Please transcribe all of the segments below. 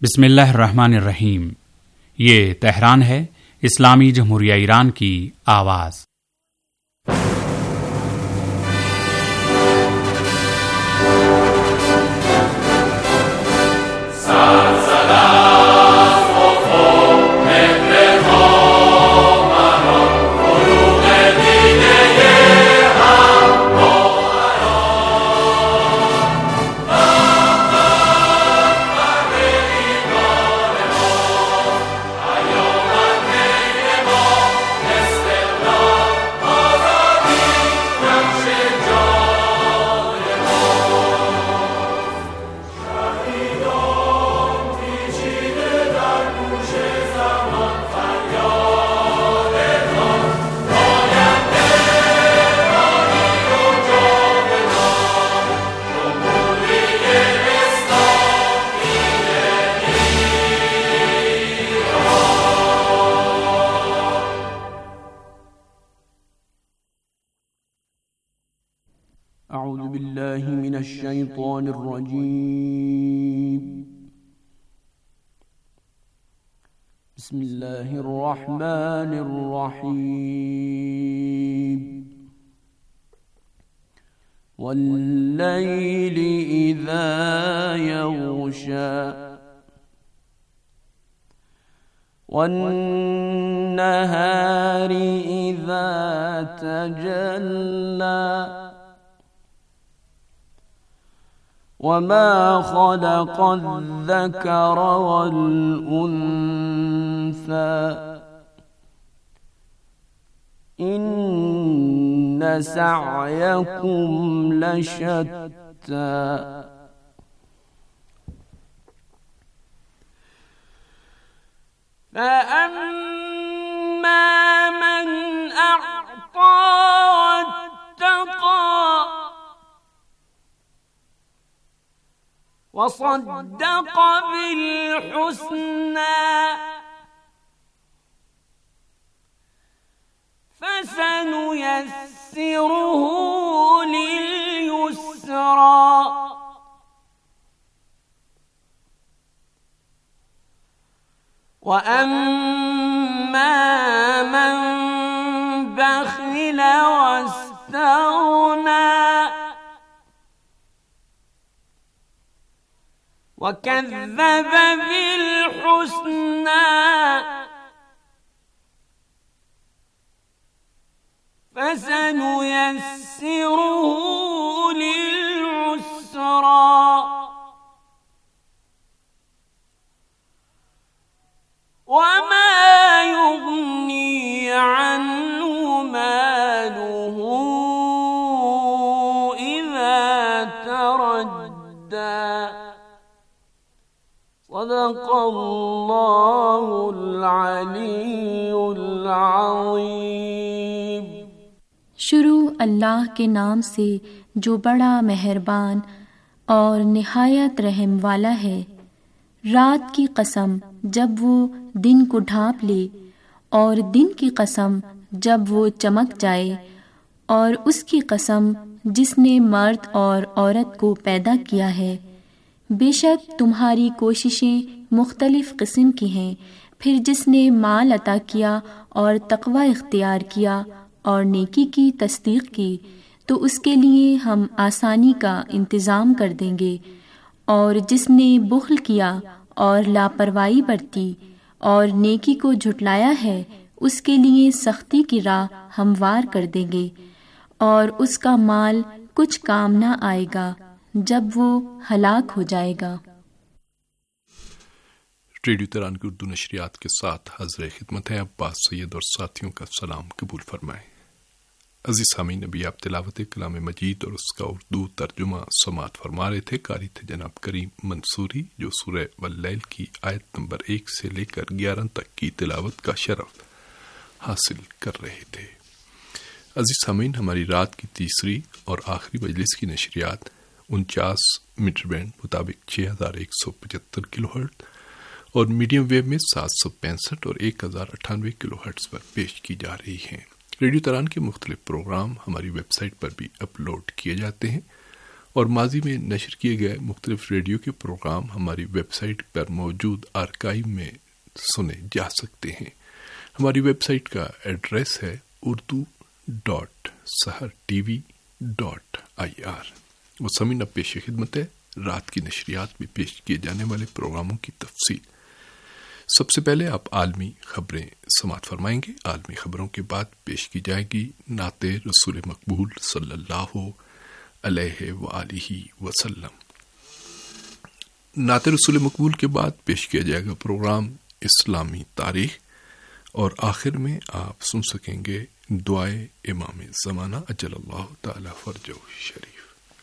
بسم اللہ الرحمن الرحیم۔ یہ تہران ہے، اسلامی جمہوریہ ایران کی آواز۔ اعوذ باللہ من الشیطان الرجیم، بسم اللہ الرحمن الرحیم۔ واللیل اذا یغشی والنہار اذا تجلی وما خلق الذكر والأنثى إن سعيكم لشتى فأما من أعطى واتقى وصدق بالحسنى فسنيسره لليسرى وأما من بخل واستغنى وَكَذَّبَ بِالْحُسْنَى فَسَنُيَسِّرُهُ لِلْعُسْرَى وَمَا يُغْنِي عَنْهُ مَالُهُ إِذَا تَرَدَّى۔ صدق اللہ العلی العظیم۔ شروع اللہ کے نام سے جو بڑا مہربان اور نہایت رحم والا ہے۔ رات کی قسم جب وہ دن کو ڈھانپ لے، اور دن کی قسم جب وہ چمک جائے، اور اس کی قسم جس نے مرد اور عورت کو پیدا کیا ہے۔ بے شک تمہاری کوششیں مختلف قسم کی ہیں، پھر جس نے مال عطا کیا اور تقوی اختیار کیا اور نیکی کی تصدیق کی تو اس کے لیے ہم آسانی کا انتظام کر دیں گے، اور جس نے بخل کیا اور لاپرواہی برتی اور نیکی کو جھٹلایا ہے اس کے لیے سختی کی راہ ہموار کر دیں گے، اور اس کا مال کچھ کام نہ آئے گا جب وہ ہلاک ہو جائے گا۔ ریڈیو تہران کی اردو نشریات کے ساتھ حاضر خدمت ہیں عباس سید اور ساتھیوں کا سلام قبول فرمائیں۔ عزیز سامعین، ابھی آپ تلاوت کلام مجید اور اس کا اردو ترجمہ سماعت فرما رہے تھے۔ قاری تھے جناب کریم منصوری، جو سورہ واللیل کی آیت نمبر 1 سے لے کر 11 تک کی تلاوت کا شرف حاصل کر رہے تھے۔ عزیز سامعین، ہماری رات کی تیسری اور آخری مجلس کی نشریات 49 میٹر بینڈ مطابق 6175 کلو ہرٹز اور میڈیم ویو میں 765 اور 1098 کلو ہرٹز پر پیش کی جا رہی ہیں۔ ریڈیو تہران کے مختلف پروگرام ہماری ویب سائٹ پر بھی اپلوڈ کیے جاتے ہیں، اور ماضی میں نشر کیے گئے مختلف ریڈیو کے پروگرام ہماری ویب سائٹ پر موجود آرکائیو میں سنے جا سکتے ہیں۔ ہماری ویب سائٹ کا ایڈریس ہے urdu.sahartv.ir۔ وہ سمینہ پیش خدمت ہے رات کی نشریات میں پیش کیے جانے والے پروگراموں کی تفصیل۔ سب سے پہلے آپ عالمی خبریں سماعت فرمائیں گے۔ عالمی خبروں کے بعد پیش کی جائے گی نعت رسول مقبول صلی اللہ علیہ وآلہ وسلم۔ نعت رسول مقبول کے بعد پیش کیا جائے گا پروگرام اسلامی تاریخ، اور آخر میں آپ سن سکیں گے دعائے امام زمانہ اجل اللہ تعالی فرجہ شریف۔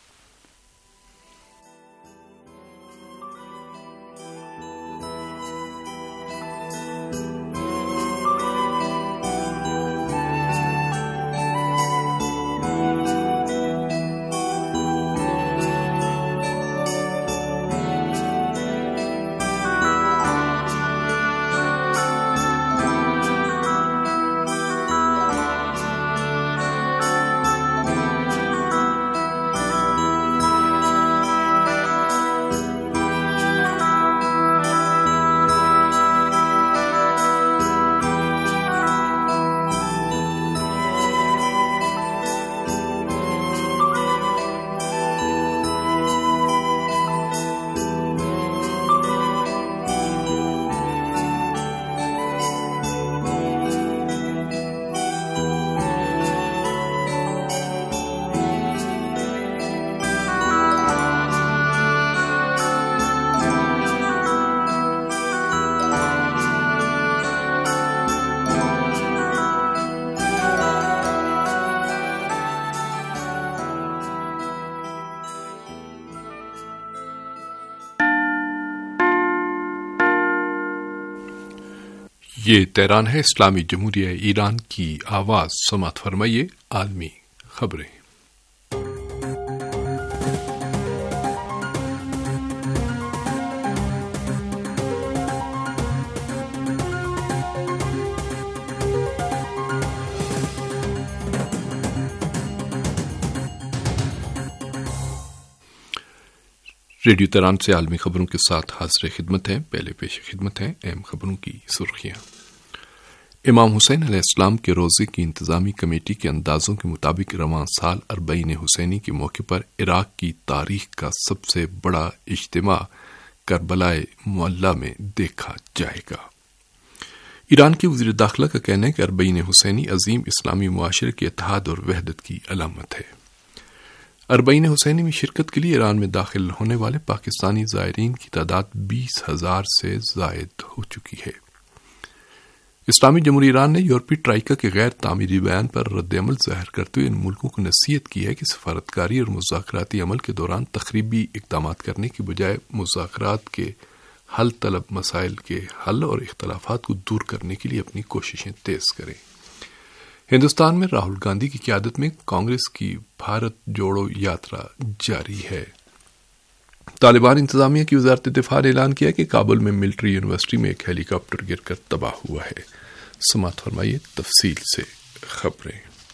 یہ تہران ہے، اسلامی جمہوریہ ایران کی آواز۔ سماعت فرمائیے عالمی خبریں۔ ریڈیو تہران سے عالمی خبروں کے ساتھ حاضر خدمت ہیں۔ پہلے پیش خدمت ہیں اہم خبروں کی سرخیاں۔ امام حسین علیہ السلام کے روزے کی انتظامی کمیٹی کے اندازوں کے مطابق رواں سال اربعین حسینی کے موقع پر عراق کی تاریخ کا سب سے بڑا اجتماع کربلائے معلی میں دیکھا جائے گا۔ ایران کے وزیر داخلہ کا کہنا ہے کہ اربعین حسینی عظیم اسلامی معاشرے کے اتحاد اور وحدت کی علامت ہے۔ اربعین حسینی میں شرکت کے لیے ایران میں داخل ہونے والے پاکستانی زائرین کی تعداد 20,000 سے زائد ہو چکی ہے۔ اسلامی جمہوریہ ایران نے یورپی ٹرائیکا کے غیر تعمیری بیان پر رد عمل ظاہر کرتے ہوئے ان ملکوں کو نصیحت کی ہے کہ سفارتکاری اور مذاکراتی عمل کے دوران تخریبی اقدامات کرنے کی بجائے مذاکرات کے حل طلب مسائل کے حل اور اختلافات کو دور کرنے کے لیے اپنی کوششیں تیز کریں۔ ہندوستان میں راہل گاندھی کی قیادت میں کانگریس کی بھارت جوڑو یاترا جاری ہے۔ طالبان انتظامیہ کی وزارت دفاع نے اعلان کیا کہ کابل میں ملٹری یونیورسٹی میں ایک ہیلی کاپٹر گر کر تباہ ہوا ہے۔ سماعت فرمائیے تفصیل سے خبریں۔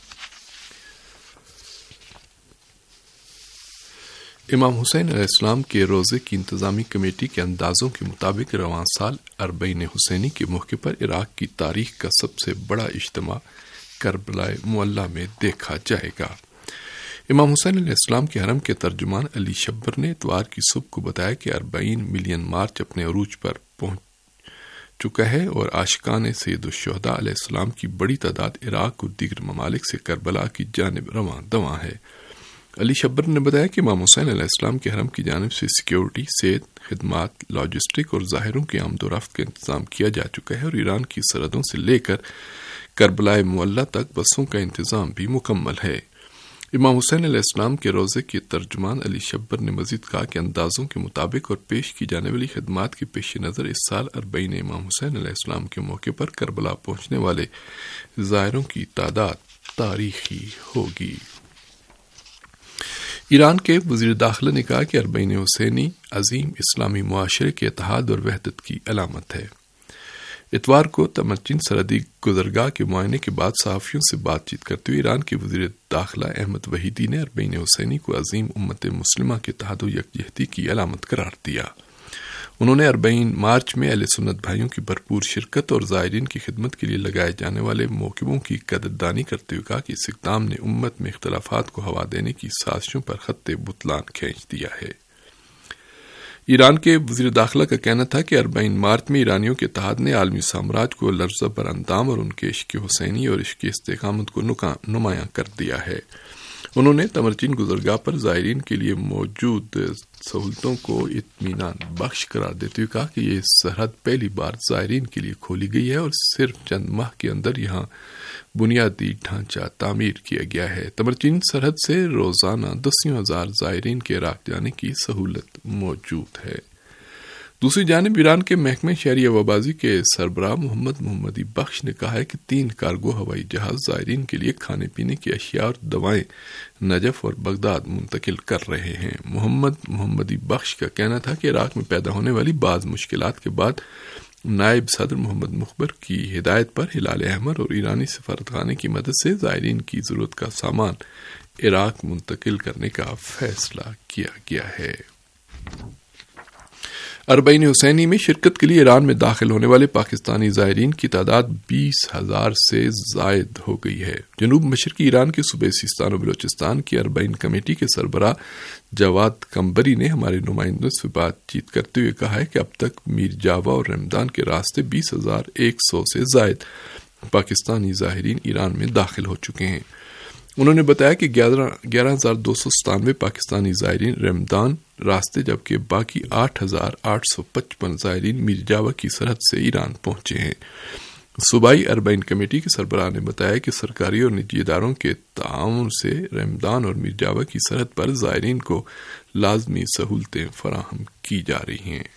امام حسین علیہ السلام کے روزے کی انتظامی کمیٹی کے اندازوں کے مطابق رواں سال اربعین حسینی کے موقع پر عراق کی تاریخ کا سب سے بڑا اجتماع کربلائے معلی میں دیکھا جائے گا۔ امام حسین علیہ السلام کے حرم کے ترجمان علی شبر نے اتوار کی صبح کو بتایا کہ 40 ملین مارچ اپنے عروج پر پہنچ چکا ہے اور عاشقان سید الشہداء علیہ السلام کی بڑی تعداد عراق اور دیگر ممالک سے کربلا کی جانب رواں دواں ہے۔ علی شبر نے بتایا کہ امام حسین علیہ السلام کے حرم کی جانب سے سیکیورٹی، صحت، خدمات، لاجسٹک اور ظاہروں کے آمد و رفت کا انتظام کیا جا چکا ہے اور ایران کی سرحدوں سے لے کر کربلائے معلی تک بسوں کا انتظام بھی مکمل ہے۔ امام حسین علیہ السلام کے روزے کے ترجمان علی شبر نے مزید کہا کہ اندازوں کے مطابق اور پیش کی جانے والی خدمات کے پیش نظر اس سال اربعین امام حسین علیہ السلام کے موقع پر کربلا پہنچنے والے زائروں کی تعداد تاریخی ہوگی۔ ایران کے وزیر داخلہ نے کہا کہ اربعین حسینی عظیم اسلامی معاشرے کے اتحاد اور وحدت کی علامت ہے۔ اتوار کو تمرچین سرحدی گزرگاہ کے معائنے کے بعد صحافیوں سے بات چیت کرتے ہوئے ایران کے وزیر داخلہ احمد وحیدی نے اربعین حسینی کو عظیم امت مسلمہ کے اتحاد و یکجہتی کی علامت قرار دیا۔ انہوں نے 40 مارچ میں اہل سنت بھائیوں کی بھرپور شرکت اور زائرین کی خدمت کے لیے لگائے جانے والے موقعوں کی قدردانی کرتے ہوئے کہا کہ اس اقدام نے امت میں اختلافات کو ہوا دینے کی سازشوں پر خط بطلان کھینچ دیا ہے۔ ایران کے وزیر داخلہ کا کہنا تھا کہ 40 مارچ میں ایرانیوں کے اتحاد نے عالمی سامراج کو لرزہ بر اندام اور ان کے عشق حسینی اور عشق استقامت کو نمایاں کر دیا ہے۔ انہوں نے تمرچین گزرگاہ پر زائرین کے لیے موجود سہولتوں کو اطمینان بخش قرار دیتے ہوئے کہا کہ یہ سرحد پہلی بار زائرین کے لیے کھولی گئی ہے اور صرف چند ماہ کے اندر یہاں بنیادی ڈھانچہ تعمیر کیا گیا ہے۔ تمرچین سرحد سے روزانہ 10,000 زائرین کے عراق جانے کی سہولت موجود ہے۔ دوسری جانب ایران کے محکمہ شہری ہوابازی کے سربراہ محمدی بخش نے کہا ہے کہ 3 کارگو ہوائی جہاز زائرین کے لیے کھانے پینے کی اشیاء اور دوائیں نجف اور بغداد منتقل کر رہے ہیں۔ محمدی بخش کا کہنا تھا کہ عراق میں پیدا ہونے والی بعض مشکلات کے بعد نائب صدر محمد مخبر کی ہدایت پر ہلال احمر اور ایرانی سفارتخانے کی مدد سے زائرین کی ضرورت کا سامان عراق منتقل کرنے کا فیصلہ کیا گیا ہے۔ اربعین حسینی میں شرکت کے لیے ایران میں داخل ہونے والے پاکستانی زائرین کی تعداد 20,000 سے زائد ہو گئی ہے۔ جنوب مشرقی ایران کے صوبے سیستان و بلوچستان کی اربعین کمیٹی کے سربراہ جواد کمبری نے ہمارے نمائندوں سے بات چیت کرتے ہوئے کہا ہے کہ اب تک میر جاوا اور رمضان کے راستے 20,100 سے زائد پاکستانی زائرین ایران میں داخل ہو چکے ہیں۔ انہوں نے بتایا کہ 11,297 پاکستانی زائرین رمضان راستے جبکہ باقی 8,855 زائرین میر جاوا کی سرحد سے ایران پہنچے ہیں۔ صوبائی اربعین کمیٹی کے سربراہ نے بتایا کہ سرکاری اور نجی اداروں کے تعاون سے رمضان اور میر جاوا کی سرحد پر زائرین کو لازمی سہولتیں فراہم کی جا رہی ہیں۔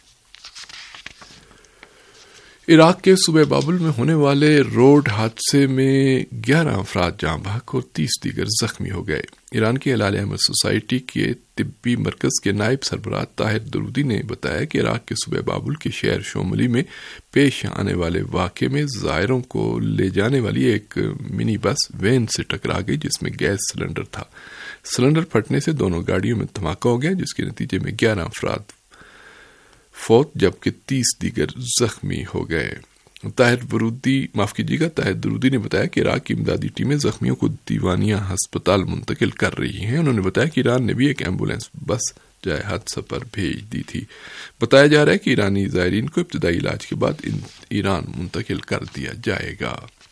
عراق کے صوبہ بابل میں ہونے والے روڈ حادثے میں 11 افراد جاں بحق اور 30 دیگر زخمی ہو گئے۔ ایران کی ہلال احمر سوسائٹی کے طبی مرکز کے نائب سربراہ طاہر درودی نے بتایا کہ عراق کے صوبہ بابل کے شہر شوملی میں پیش آنے والے واقعے میں زائروں کو لے جانے والی ایک منی بس وین سے ٹکرا گئی جس میں گیس سلنڈر تھا۔ سلنڈر پھٹنے سے دونوں گاڑیوں میں دھماکہ ہو گیا جس کے نتیجے میں 11 افراد فوت جبکہ 30 دیگر زخمی ہو گئے۔ طاہر درودی نے بتایا کہ عراق کی امدادی ٹیمیں زخمیوں کو دیوانیہ ہسپتال منتقل کر رہی ہیں۔ انہوں نے بتایا کہ ایران نے بھی ایک ایمبولینس بس جائے حادثہ پر بھیج دی تھی۔ بتایا جا رہا ہے کہ ایرانی زائرین کو ابتدائی علاج کے بعد ایران منتقل کر دیا جائے گا۔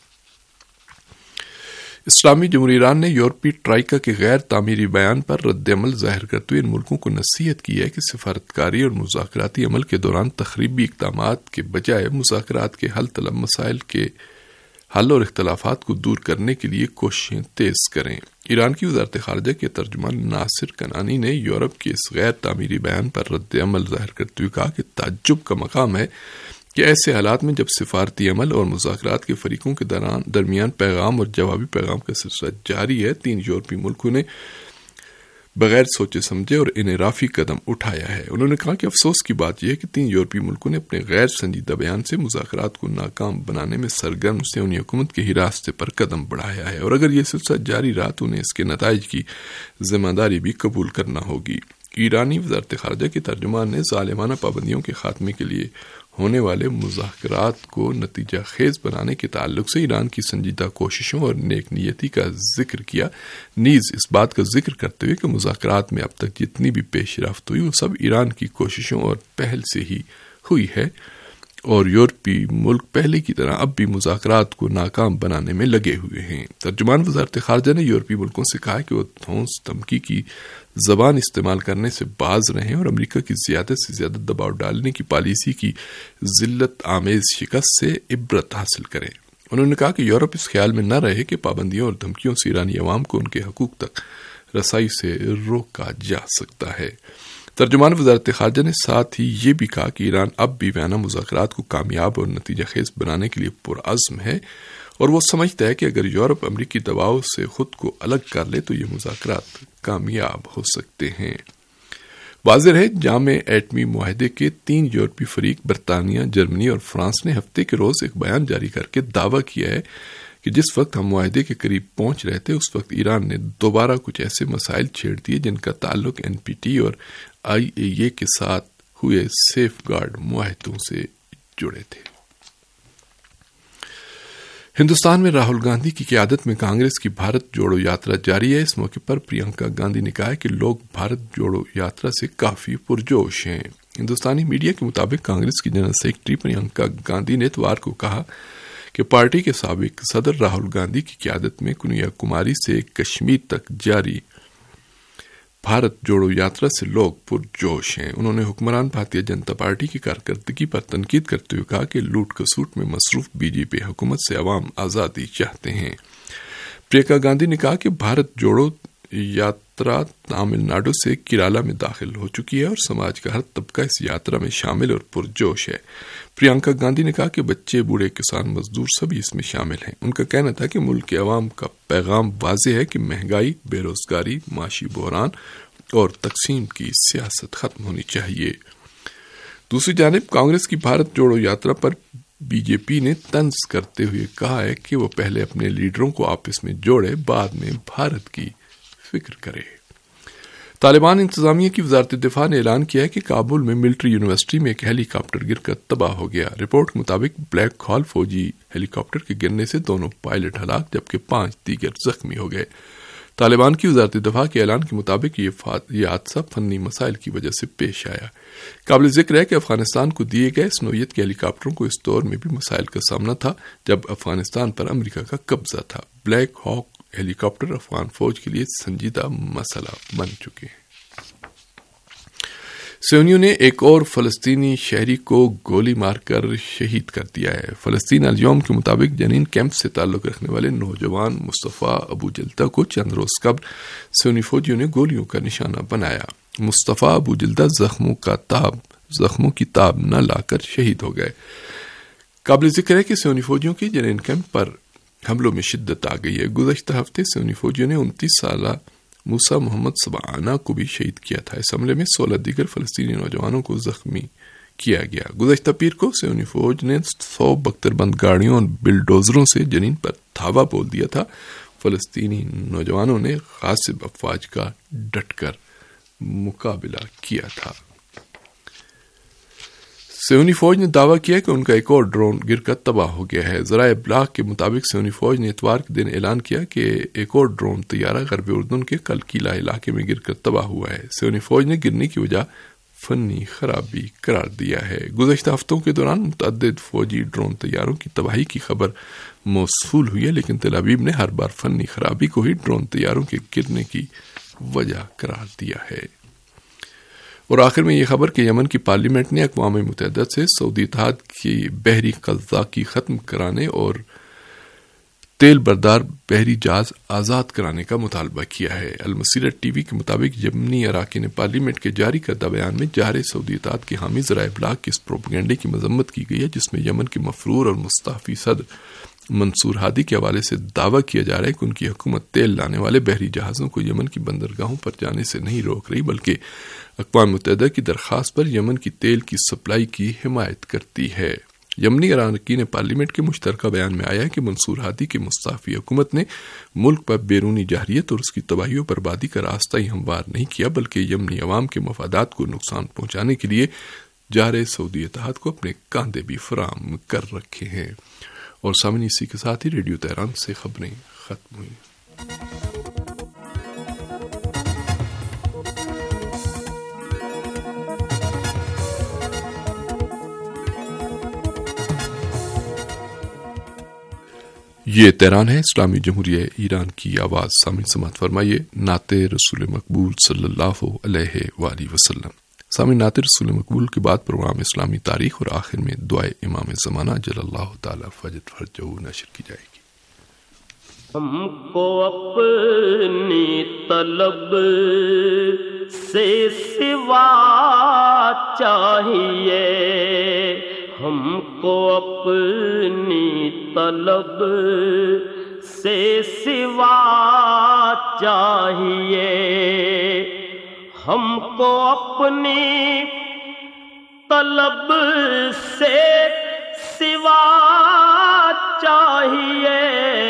اسلامی جمہوریہ ایران نے یورپی ٹرائیکا کے غیر تعمیری بیان پر رد عمل ظاہر کرتے ہوئے ان ملکوں کو نصیحت کی ہے کہ سفارتکاری اور مذاکراتی عمل کے دوران تخریبی اقدامات کے بجائے مذاکرات کے حل طلب مسائل کے حل اور اختلافات کو دور کرنے کے لیے کوششیں تیز کریں۔ ایران کی وزارت خارجہ کے ترجمان ناصر کنعانی نے یورپ کے اس غیر تعمیری بیان پر رد عمل ظاہر کرتے ہوئے کہا کہ تعجب کا مقام ہے کہ ایسے حالات میں جب سفارتی عمل اور مذاکرات کے فریقوں کے درمیان پیغام اور جوابی پیغام کا سلسلہ جاری ہے، 3 یورپی ملکوں نے بغیر سوچے سمجھے اور انحرافی قدم اٹھایا ہے۔ انہوں نے کہا کہ افسوس کی بات یہ ہے کہ 3 یورپی ملکوں نے اپنے غیر سنجیدہ بیان سے مذاکرات کو ناکام بنانے میں سرگرم صہیونی حکومت کے ہی راستے پر قدم بڑھایا ہے اور اگر یہ سلسلہ جاری رہا تو انہیں اس کے نتائج کی ذمہ داری بھی قبول کرنا ہوگی۔ ایرانی وزارت خارجہ کے ترجمان نے ظالمانہ پابندیوں کے خاتمے کے لیے ہونے والے مذاکرات کو نتیجہ خیز بنانے کے تعلق سے ایران کی سنجیدہ کوششوں اور نیک نیتی کا ذکر کیا، نیز اس بات کا ذکر کرتے ہوئے کہ مذاکرات میں اب تک جتنی بھی پیش رفت ہوئی وہ سب ایران کی کوششوں اور پہل سے ہی ہوئی ہے اور یورپی ملک پہلے کی طرح اب بھی مذاکرات کو ناکام بنانے میں لگے ہوئے ہیں۔ ترجمان وزارت خارجہ نے یورپی ملکوں سے کہا کہ وہ ٹھوس دھمکی کی زبان استعمال کرنے سے باز رہیں اور امریکہ کی زیادہ سے زیادہ دباؤ ڈالنے کی پالیسی کی ذلت آمیز شکست سے عبرت حاصل کریں۔ انہوں نے کہا کہ یورپ اس خیال میں نہ رہے کہ پابندیوں اور دھمکیوں سے ایرانی عوام کو ان کے حقوق تک رسائی سے روکا جا سکتا ہے۔ ترجمان وزارت خارجہ نے ساتھ ہی یہ بھی کہا کہ ایران اب بھی وینا مذاکرات کو کامیاب اور نتیجہ خیز بنانے کے لیے پرعزم ہے اور وہ سمجھتا ہے کہ اگر یورپ امریکی دباؤ سے خود کو الگ کر لے تو یہ مذاکرات کامیاب ہو سکتے ہیں۔ واضح ہے جامع ایٹمی معاہدے کے 3 یورپی فریق برطانیہ، جرمنی اور فرانس نے ہفتے کے روز ایک بیان جاری کر کے دعویٰ کیا ہے کہ جس وقت ہم معاہدے کے قریب پہنچ رہے تھے اس وقت ایران نے دوبارہ کچھ ایسے مسائل چھیڑ دیے جن کا تعلق NPT اور IAEA کے ساتھ ہوئے سیف گارڈ معاہدوں سے جڑے تھے۔ ہندوستان میں راہل گاندھی کی قیادت میں کانگریس کی بھارت جوڑو یاترا جاری ہے۔ اس موقع پر پرینکا گاندھی نے کہا کہ لوگ بھارت جوڑو یاترا سے کافی پرجوش ہیں۔ ہندوستانی میڈیا کے مطابق کانگریس کی جنرل سیکرٹری پرینکا گاندھی نے اتوار کو کہا کہ پارٹی کے سابق صدر راہل گاندھی کی قیادت میں کنیا کماری سے کشمیر تک جاری بھارت جوڑو یاترا سے لوگ پرجوش ہیں۔ انہوں نے حکمران بھارتیہ جنتا پارٹی کی کارکردگی پر تنقید کرتے ہوئے کہا کہ لوٹ کسوٹ میں مصروف BJP حکومت سے عوام آزادی چاہتے ہیں۔ پرینکا گاندھی نے کہا کہ بھارت جوڑو یاترا تامل ناڈو سے کیرالا میں داخل ہو چکی ہے اور سماج کا ہر طبقہ اس یاترا میں شامل اور پرجوش ہے۔ پرینکا گاندھی نے کہا کہ بچے، بوڑھے، کسان، مزدور سبھی اس میں شامل ہیں۔ ان کا کہنا تھا کہ ملک کے عوام کا پیغام واضح ہے کہ مہنگائی، بے روزگاری، معاشی بحران اور تقسیم کی سیاست ختم ہونی چاہیے۔ دوسری جانب کانگریس کی بھارت جوڑو یاترا پر BJP نے طنز کرتے ہوئے کہا ہے کہ وہ پہلے اپنے لیڈروں کو آپس میں جوڑے، بعد میں بھارت کی فکر کرے۔ طالبان انتظامیہ کی وزارت دفاع نے اعلان کیا ہے کہ کابل میں ملٹری یونیورسٹی میں ایک ہیلی کاپٹر گر کر تباہ ہو گیا۔ رپورٹ کے مطابق بلیک ہال فوجی ہیلی کاپٹر کے گرنے سے 2 پائلٹ ہلاک جبکہ 5 دیگر زخمی ہو گئے۔ طالبان کی وزارت دفاع کے اعلان کے مطابق یہ حادثہ فنی مسائل کی وجہ سے پیش آیا۔ قابل ذکر ہے کہ افغانستان کو دیے گئے اس نوعیت کے ہیلی کاپٹروں کو اس دور میں بھی مسائل کا سامنا تھا جب افغانستان پر امریکہ کا قبضہ تھا۔ Black Hawk helicopter Afghan فوج کے لیے سنجیدہ مسئلہ بن چکے ہیں۔ سیونیوں نے ایک اور فلسطینی شہری کو گولی مار کر شہید کر دیا ہے۔ فلسطین اليوم کے مطابق جنین کیمپ سے تعلق رکھنے والے نوجوان مصطفیٰ ابو جلدہ کو چند روز قبل سیونی فوجیوں نے گولیوں کا نشانہ بنایا۔ مصطفیٰ ابو جلدہ زخموں کی تاب نہ لا کر شہید ہو گئے۔ قابل ذکر ہے کہ سیونی فوجیوں کے جنین کیمپ پر حملوں میں شدت آ گئی ہے۔ گزشتہ ہفتے سیونی فوجیوں نے 29 سالہ موسیٰ محمد سبعانہ کو بھی شہید کیا تھا۔ اس حملے میں 16 دیگر فلسطینی نوجوانوں کو زخمی کیا گیا۔ گزشتہ پیر کو سیونی فوج نے 100 بختر بند گاڑیوں اور بلڈوزروں سے جنین پر دھاوا بول دیا تھا۔ فلسطینی نوجوانوں نے غاصب افواج کا ڈٹ کر مقابلہ کیا تھا۔ سیونی فوج نے دعویٰ کیا کہ ان کا ایک اور ڈرون گر کر تباہ ہو گیا ہے۔ ذرائع ابلاغ کے مطابق سیونی فوج نے اتوار کے دن اعلان کیا کہ ایک اور ڈرون طیارہ غربی اردن کے کلکیلا علاقے میں گر کر تباہ ہوا ہے۔ سیونی فوج نے گرنے کی وجہ فنی خرابی قرار دیا ہے۔ گزشتہ ہفتوں کے دوران متعدد فوجی ڈرون طیاروں کی تباہی کی خبر موصول ہوئی ہے، لیکن تل ابیب نے ہر بار فنی خرابی کو ہی ڈرون طیاروں کے گرنے کی وجہ قرار دیا ہے۔ اور آخر میں یہ خبر کہ یمن کی پارلیمنٹ نے اقوام متحدہ سے سعودی اتحاد کی بحری قزاقی ختم کرانے اور تیل بردار بحری جہاز آزاد کرانے کا مطالبہ کیا ہے۔ المسیرت ٹی وی کے مطابق یمنی اراکین پارلیمنٹ کے جاری کردہ بیان میں جارے سعودی اتحاد کے حامی ذرائع ابلاغ کی اس پروپیگنڈے کی مذمت کی گئی ہے جس میں یمن کے مفرور اور مستعفی صدر منصور ہادی کے حوالے سے دعویٰ کیا جا رہا ہے کہ ان کی حکومت تیل لانے والے بحری جہازوں کو یمن کی بندرگاہوں پر جانے سے نہیں روک رہی بلکہ اقوام متحدہ کی درخواست پر یمن کی تیل کی سپلائی کی حمایت کرتی ہے۔ یمنی اراکین پارلیمنٹ کے مشترکہ بیان میں آیا ہے کہ منصور ہادی کی مستعفی حکومت نے ملک پر بیرونی جارحیت اور اس کی تباہی و بربادی کا راستہ ہی ہموار نہیں کیا بلکہ یمنی عوام کے مفادات کو نقصان پہنچانے کے لیے جارے سعودی اتحاد کو اپنے کاندھے بھی فراہم کر رکھے ہیں۔ اور سامعین اسی کے ساتھ ہی ریڈیو تہران سے خبریں ختم ہوئی۔ یہ تہران ہے، اسلامی جمہوریہ ایران کی آواز۔ سامعین سماعت فرمائیے نعت رسول مقبول صلی اللہ علیہ وآلہ وسلم۔ سامعین نعت رسول مقبول کے بعد پروگرام اسلامی تاریخ اور آخر میں دعائے امام زمانہ جل اللہ تعالی فرجہ نشر کی جائے گی۔ ہم کو اپنی طلب سے سوا چاہیے، ہم کو اپنی طلب سے سوا چاہیے، ہم کو اپنی طلب سے سوا چاہیے،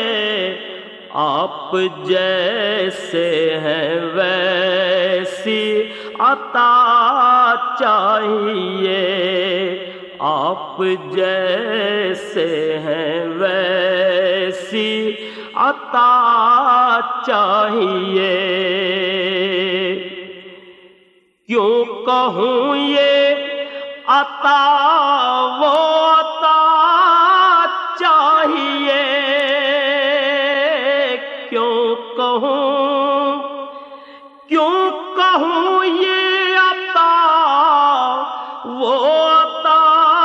آپ جیسے ہیں ویسی عطا چاہیے، آپ جیسے ہیں ویسی عطا چاہیے۔ کیوں کہوں یہ عطا وہ عطا چاہیے، کیوں کہوں یہ عطا وہ عطا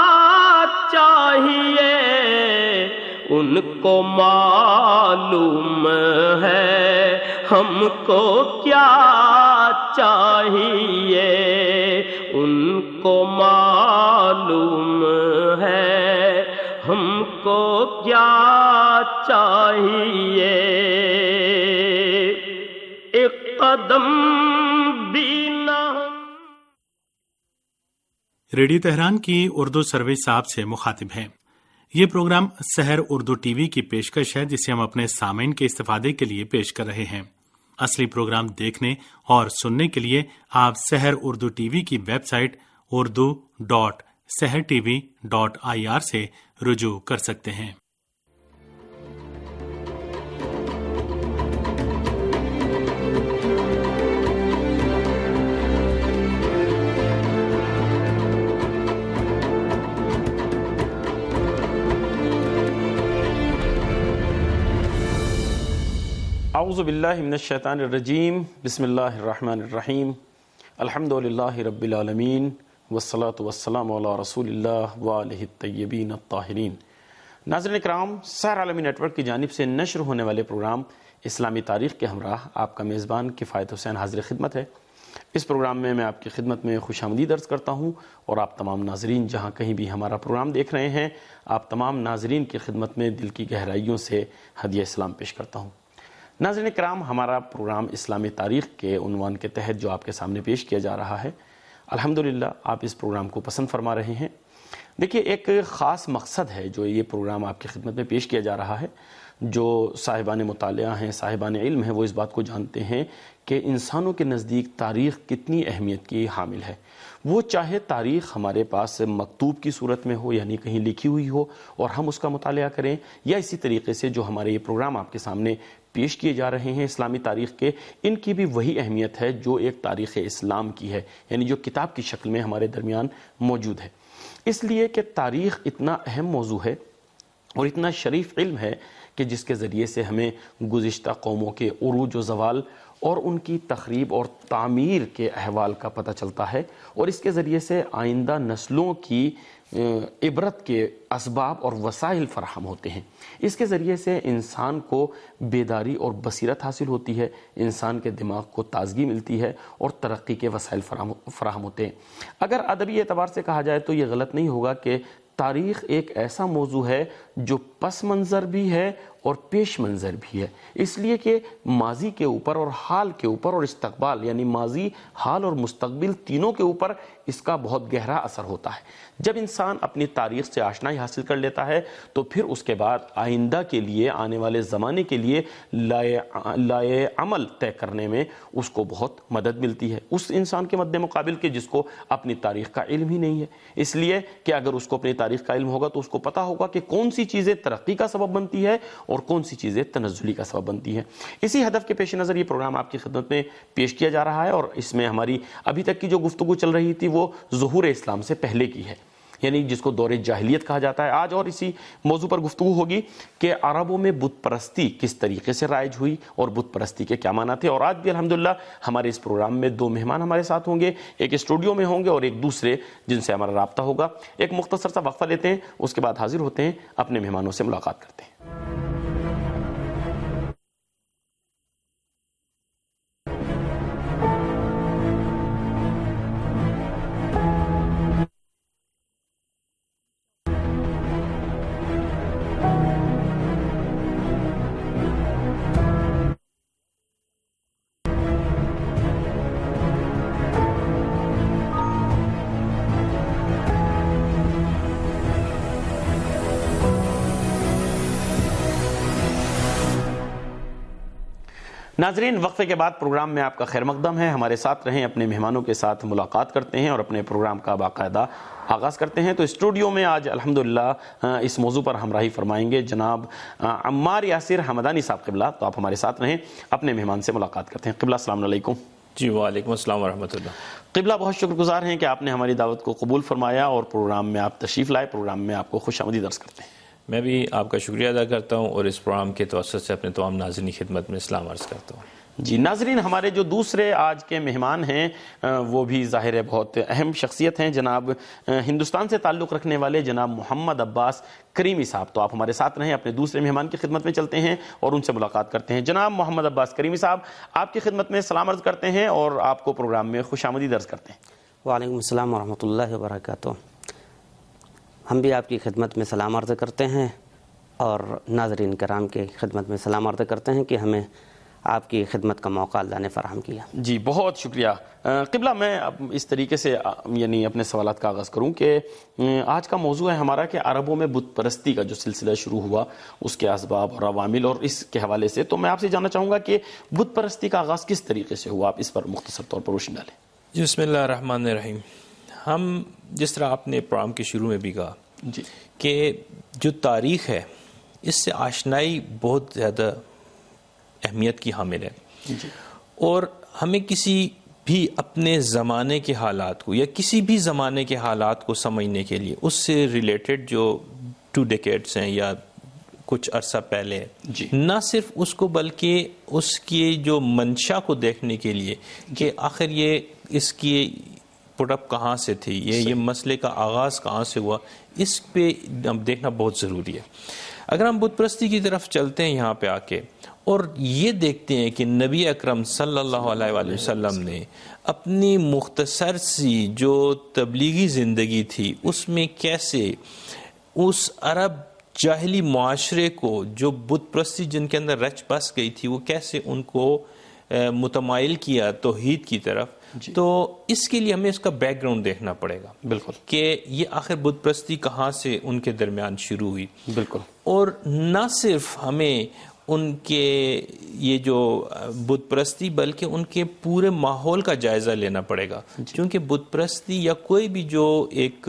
چاہیے، ان کو معلوم ہے ہم کو کیا چاہیے، ان کو معلوم ہے ہم کو کیا چاہیے۔ ایک قدم بھی نہ۔ ریڈیو تہران کی اردو سروس آپ سے مخاطب ہیں۔ یہ programme Sahar Urdu T V کی پیشکش ہے، جسے ہم اپنے سامعین کے استفادے کے لیے پیش کر رہے ہیں۔ اصلی پروگرام دیکھنے اور سننے کے لیے آپ سحر اردو ٹی وی کی ویب سائٹ urdu.sehrtv.ir سے رجوع کر سکتے ہیں۔ اعوذ باللہ من الشیطان الرجیم، بسم اللہ الرحمن الرحیم، الحمد للہ رب العالمین، والصلاة والسلام علی رسول اللہ وآلہ الطیبین الطاہرین۔ ناظرین اکرام، سحر عالمی نیٹ ورک کی جانب سے نشر ہونے والے پروگرام اسلامی تاریخ کے ہمراہ آپ کا میزبان کفایت حسین حاضر خدمت ہے۔ اس پروگرام میں آپ کی خدمت میں خوش آمدید عرض کرتا ہوں، اور آپ تمام ناظرین جہاں کہیں بھی ہمارا پروگرام دیکھ رہے ہیں، آپ تمام ناظرین کی خدمت میں دل کی گہرائیوں سے ہدیہ اسلام پیش کرتا ہوں۔ ناظرین کرام، ہمارا پروگرام اسلامی تاریخ کے عنوان کے تحت جو آپ کے سامنے پیش کیا جا رہا ہے، الحمدللہ آپ اس پروگرام کو پسند فرما رہے ہیں۔ دیکھیے، ایک خاص مقصد ہے جو یہ پروگرام آپ کی خدمت میں پیش کیا جا رہا ہے۔ جو صاحبان مطالعہ ہیں، صاحبان علم ہیں، وہ اس بات کو جانتے ہیں کہ انسانوں کے نزدیک تاریخ کتنی اہمیت کی حامل ہے۔ وہ چاہے تاریخ ہمارے پاس مکتوب کی صورت میں ہو، یعنی کہیں لکھی ہوئی ہو اور ہم اس کا مطالعہ کریں، یا اسی طریقے سے جو ہمارے یہ پروگرام آپ کے سامنے پیش کیے جا رہے ہیں اسلامی تاریخ کے، ان کی بھی وہی اہمیت ہے جو ایک تاریخ اسلام کی ہے، یعنی جو کتاب کی شکل میں ہمارے درمیان موجود ہے۔ اس لیے کہ تاریخ اتنا اہم موضوع ہے اور اتنا شریف علم ہے کہ جس کے ذریعے سے ہمیں گزشتہ قوموں کے عروج و زوال اور ان کی تخریب اور تعمیر کے احوال کا پتہ چلتا ہے، اور اس کے ذریعے سے آئندہ نسلوں کی عبرت کے اسباب اور وسائل فراہم ہوتے ہیں۔ اس کے ذریعے سے انسان کو بیداری اور بصیرت حاصل ہوتی ہے، انسان کے دماغ کو تازگی ملتی ہے اور ترقی کے وسائل فراہم ہوتے ہیں۔ اگر ادبی اعتبار سے کہا جائے تو یہ غلط نہیں ہوگا کہ تاریخ ایک ایسا موضوع ہے جو پس منظر بھی ہے اور پیش منظر بھی ہے، اس لیے کہ ماضی کے اوپر اور حال کے اوپر اور استقبال، یعنی ماضی، حال اور مستقبل تینوں کے اوپر اس کا بہت گہرا اثر ہوتا ہے۔ جب انسان اپنی تاریخ سے آشنائی حاصل کر لیتا ہے تو پھر اس کے بعد آئندہ کے لیے، آنے والے زمانے کے لیے لائے عمل طے کرنے میں اس کو بہت مدد ملتی ہے، اس انسان کے مد مقابل کے جس کو اپنی تاریخ کا علم ہی نہیں ہے۔ اس لیے کہ اگر اس کو اپنی تاریخ کا علم ہوگا تو اس کو پتہ ہوگا کہ کون سی چیزیں ترقی کا سبب بنتی ہے اور کون سی چیزیں تنزلی کا سبب بنتی ہیں۔ اسی ہدف کے پیش نظر یہ پروگرام آپ کی خدمت میں پیش کیا جا رہا ہے، اور اس میں ہماری ابھی تک کی جو گفتگو چل رہی تھی وہ ظہور اسلام سے پہلے کی ہے، یعنی جس کو دور جاہلیت کہا جاتا ہے۔ آج اور اسی موضوع پر گفتگو ہوگی کہ عربوں میں بت پرستی کس طریقے سے رائج ہوئی اور بت پرستی کے کیا معنی تھے۔ اور آج بھی الحمدللہ ہمارے اس پروگرام میں دو مہمان ہمارے ساتھ ہوں گے، ایک اسٹوڈیو میں ہوں گے اور ایک دوسرے جن سے ہمارا رابطہ ہوگا۔ ایک مختصر سا وقفہ لیتے ہیں، اس کے بعد حاضر ہوتے ہیں، اپنے مہمانوں سے ملاقات کرتے ہیں۔ ناظرین، وقفے کے بعد پروگرام میں آپ کا خیر مقدم ہے. ہمارے ساتھ رہیں، اپنے مہمانوں کے ساتھ ملاقات کرتے ہیں اور اپنے پروگرام کا باقاعدہ آغاز کرتے ہیں. تو اسٹوڈیو میں آج الحمدللہ اس موضوع پر ہمراہی فرمائیں گے جناب عمار یاسر حمدانی صاحب قبلہ. تو آپ ہمارے ساتھ رہیں، اپنے مہمان سے ملاقات کرتے ہیں. قبلہ السلام علیکم. جی وعلیکم السلام ورحمۃ اللہ. قبلہ، بہت شکر گزار ہیں کہ آپ نے ہماری دعوت کو قبول فرمایا اور پروگرام میں آپ تشریف لائے. پروگرام میں آپ کو خوش آمدید عرض کرتے ہیں. میں بھی آپ کا شکریہ ادا کرتا ہوں اور اس پروگرام کے توسط سے اپنے تمام ناظرین کی خدمت میں اسلام عرض کرتا ہوں. جی ناظرین، ہمارے جو دوسرے آج کے مہمان ہیں وہ بھی ظاہر ہے بہت اہم شخصیت ہیں. جناب ہندوستان سے تعلق رکھنے والے جناب محمد عباس کریمی صاحب. تو آپ ہمارے ساتھ رہیں، اپنے دوسرے مہمان کی خدمت میں چلتے ہیں اور ان سے ملاقات کرتے ہیں. جناب محمد عباس کریمی صاحب، آپ کی خدمت میں سلام عرض کرتے ہیں اور آپ کو پروگرام میں خوش آمدید عرض کرتے ہیں. وعلیکم السلام ورحمۃ اللہ وبرکاتہ. ہم بھی آپ کی خدمت میں سلام عرض کرتے ہیں اور ناظرین کرام کی خدمت میں سلام عرض کرتے ہیں کہ ہمیں آپ کی خدمت کا موقع اللہ نے فراہم کیا. جی بہت شکریہ. قبلہ، میں اس طریقے سے یعنی اپنے سوالات کا آغاز کروں کہ آج کا موضوع ہے ہمارا کہ عربوں میں بت پرستی کا جو سلسلہ شروع ہوا، اس کے اسباب اور عوامل اور اس کے حوالے سے. تو میں آپ سے جاننا چاہوں گا کہ بت پرستی کا آغاز کس طریقے سے ہوا، آپ اس پر مختصر طور پر روشنی ڈالیں. جی بسم اللہ الرحمن الرحیم. ہم جس طرح آپ نے پروگرام کے شروع میں بھی کہا جی کہ جو تاریخ ہے اس سے آشنائی بہت زیادہ اہمیت کی حامل ہے جی. اور ہمیں کسی بھی اپنے زمانے کے حالات کو یا کسی بھی زمانے کے حالات کو سمجھنے کے لیے اس سے ریلیٹڈ جو 2 ڈیکیڈز ہیں یا کچھ عرصہ پہلے جی. نہ صرف اس کو بلکہ اس کی جو منشا کو دیکھنے کے لیے کہ آخر یہ اس کی پٹ اپ کہاں سے تھی، یہ مسئلے کا آغاز کہاں سے ہوا، اس پہ دیکھنا بہت ضروری ہے. اگر ہم بت پرستی کی طرف چلتے ہیں یہاں پہ آ کے اور یہ دیکھتے ہیں کہ نبی اکرم صلی اللہ علیہ وآلہ وسلم نے اپنی مختصر سی جو تبلیغی زندگی تھی اس میں کیسے اس عرب جاہلی معاشرے کو جو بت پرستی جن کے اندر رچ بس گئی تھی وہ کیسے ان کو متمائل کیا توحید کی طرف. تو اس کے لیے ہمیں اس کا بیک گراؤنڈ دیکھنا پڑے گا. بالکل. کہ یہ آخر بت پرستی کہاں سے ان کے درمیان شروع ہوئی. بالکل. اور نہ صرف ہمیں ان کے یہ جو بت پرستی بلکہ ان کے پورے ماحول کا جائزہ لینا پڑے گا. کیونکہ بت پرستی یا کوئی بھی جو ایک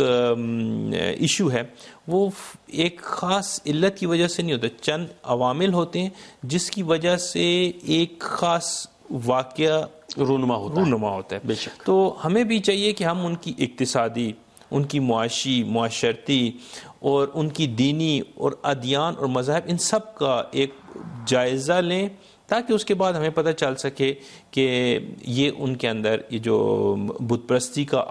ایشو ہے وہ ایک خاص علت کی وجہ سے نہیں ہوتا، چند عوامل ہوتے ہیں جس کی وجہ سے ایک خاص واقعہ رونما ہوتا ہے. بے شک. تو ہمیں بھی چاہیے کہ ہم ان کی اقتصادی، ان کی معاشی، معاشرتی اور ان کی دینی اور ادیان اور مذاہب ان سب کا ایک جائزہ لیں تاکہ اس کے بعد ہمیں پتہ چل سکے کہ یہ ان کے اندر یہ جو بت پرستی کا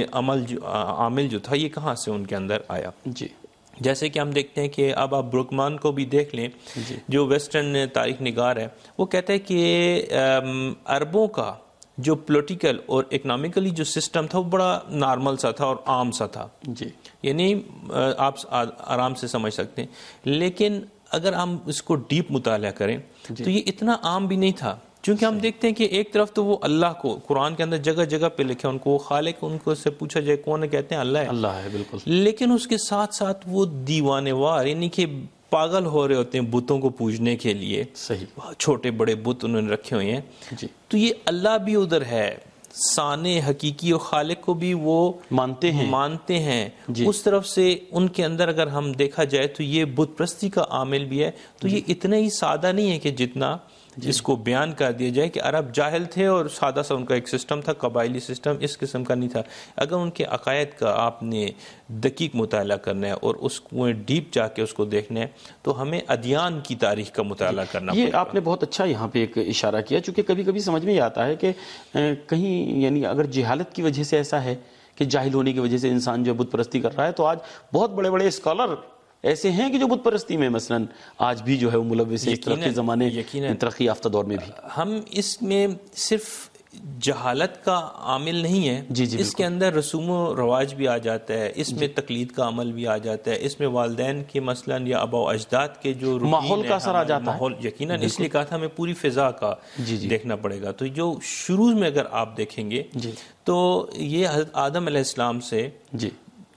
عامل جو تھا یہ کہاں سے ان کے اندر آیا. جی. جیسے کہ ہم دیکھتے ہیں کہ اب آپ بروکمان کو بھی دیکھ لیں جو ویسٹرن تاریخ نگار ہے، وہ کہتا ہے کہ عربوں کا جو پولیٹیکل اور اکنامکلی جو سسٹم تھا وہ بڑا نارمل سا تھا اور عام سا تھا. جی. یعنی آپ آرام سے سمجھ سکتے ہیں. لیکن اگر ہم اس کو ڈیپ مطالعہ کریں تو یہ اتنا عام بھی نہیں تھا. چونکہ ہم دیکھتے ہیں کہ ایک طرف تو وہ اللہ کو قرآن کے اندر جگہ جگہ پہ لکھے ان کو وہ خالق، ان کو سے پوچھا جائے کون ہے، کہتے ہیں اللہ ہے. بالکل. لیکن اس کے ساتھ ساتھ وہ دیوانے وار یعنی کہ پاگل ہو رہے ہوتے ہیں بتوں کو پوجنے کے لیے. صحیح. چھوٹے بڑے بت انہوں نے رکھے ہوئے ہیں. جی. تو یہ اللہ بھی ادھر ہے، ثانی حقیقی اور خالق کو بھی وہ مانتے ہیں. جی. اس طرف سے ان کے اندر اگر ہم دیکھا جائے تو یہ بت پرستی کا عامل بھی ہے. تو یہ اتنا ہی سادہ نہیں ہے کہ جتنا اس کو بیان کر دیا جائے کہ عرب جاہل تھے اور سادہ سا ان کا ایک سسٹم تھا، قبائلی سسٹم، اس قسم کا نہیں تھا. اگر ان کے عقائد کا آپ نے دقیق مطالعہ کرنا ہے اور اس کو ڈیپ جا کے اس کو دیکھنا ہے تو ہمیں ادیان کی تاریخ کا مطالعہ کرنا پڑے گا. یہ آپ نے بہت اچھا یہاں پہ ایک اشارہ کیا، چونکہ کبھی کبھی سمجھ میں آتا ہے کہ کہیں یعنی اگر جہالت کی وجہ سے ایسا ہے کہ جاہل ہونے کی وجہ سے انسان جو بت پرستی کر رہا ہے، تو آج بہت بڑے بڑے اسکالر ایسے ہیں کہ جو بت پرستی میں مثلا آج بھی جو ہے وہ ملوث ہے. ترقی زمانے، ترقی یافتہ دور میں بھی ہم اس میں صرف جہالت کا عامل نہیں ہے. جی اس کے اندر رسوم و رواج بھی آ جاتا ہے، اس میں تقلید کا عمل بھی آ جاتا ہے، اس میں والدین کے مثلا یا آباء و اجداد کے جو ماحول کا اثر آ جاتا ہے. ماحول یقیناً اس لیے کہا تھا ہمیں پوری فضا کا دیکھنا پڑے گا. تو جو شروع میں اگر آپ دیکھیں گے تو یہ حضرت آدم علیہ السلام سے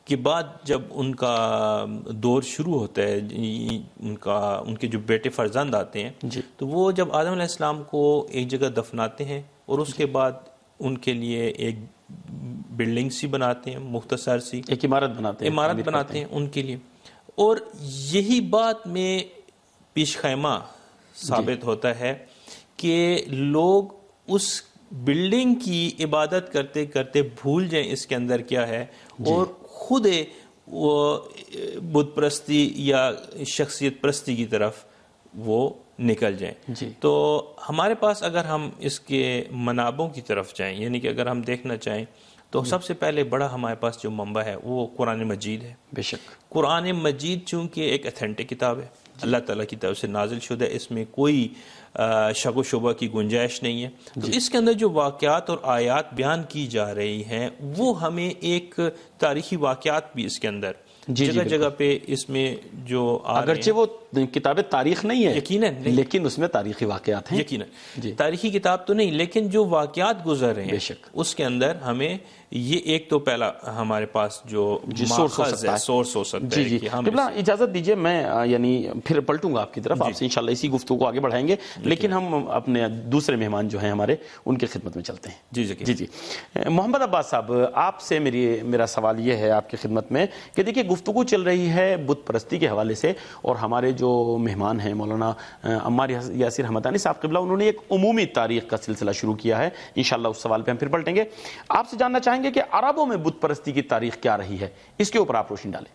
کے بعد جب ان کا دور شروع ہوتا ہے، ان کے جو بیٹے فرزند آتے ہیں، تو وہ جب آدم علیہ السلام کو ایک جگہ دفناتے ہیں اور اس کے بعد ان کے لیے ایک بلڈنگ سی بناتے ہیں، مختصر سی ایک عمارت بناتے ہیں ان کے لیے. اور یہی بات میں پیش خیمہ ثابت ہوتا ہے کہ لوگ اس بلڈنگ کی عبادت کرتے کرتے بھول جائیں اس کے اندر کیا ہے، اور خود وہ بت پرستی یا شخصیت پرستی کی طرف وہ نکل جائیں. تو ہمارے پاس اگر ہم اس کے منابعوں کی طرف جائیں، یعنی کہ اگر ہم دیکھنا چاہیں تو سب سے پہلے بڑا ہمارے پاس جو منبع ہے وہ قرآن مجید ہے. بے شک قرآن مجید چونکہ ایک اتھینٹک کتاب ہے، اللہ تعالیٰ کی طرف سے نازل شدہ، اس میں کوئی شک و شبہ کی گنجائش نہیں ہے. تو اس کے اندر جو واقعات اور آیات بیان کی جا رہی ہیں وہ ہمیں ایک تاریخی واقعات بھی اس کے اندر جگہ جگہ پہ اس میں جو اگرچہ وہ کتاب تاریخ نہیں ہے یقیناً، لیکن اس میں تاریخی واقعات ہیں. یقیناً تاریخی کتاب تو نہیں، لیکن جو واقعات گزر رہے ہیں اس کے اندر ہمیں یہ ایک تو پہلا ہمارے پاس جو سورس ہو سکتا ہے. قبلہ اجازت دیجئے میں یعنی پھر پلٹوں گا آپ کی طرف، آپ سے انشاءاللہ اسی گفتگو کو آگے بڑھائیں گے، لیکن ہم اپنے دوسرے مہمان جو ہیں ہمارے ان کی خدمت میں چلتے ہیں. جی محمد عباس صاحب، آپ سے میرا سوال یہ ہے آپ کی خدمت میں کہ دیکھیے گفتگو چل رہی ہے بت پرستی کے حوالے سے، اور ہمارے جو مہمان ہیں مولانا عمار یاسر حمدانی صاحب قبلہ، انہوں نے ایک عمومی تاریخ کا سلسلہ شروع کیا ہے. انشاءاللہ اس سوال پہ ہم پھر پلٹیں گے. آپ سے جاننا چاہیں گے کہ عربوں میں بت پرستی کی تاریخ کیا رہی ہے، اس کے اوپر آپ روشنی ڈالیں.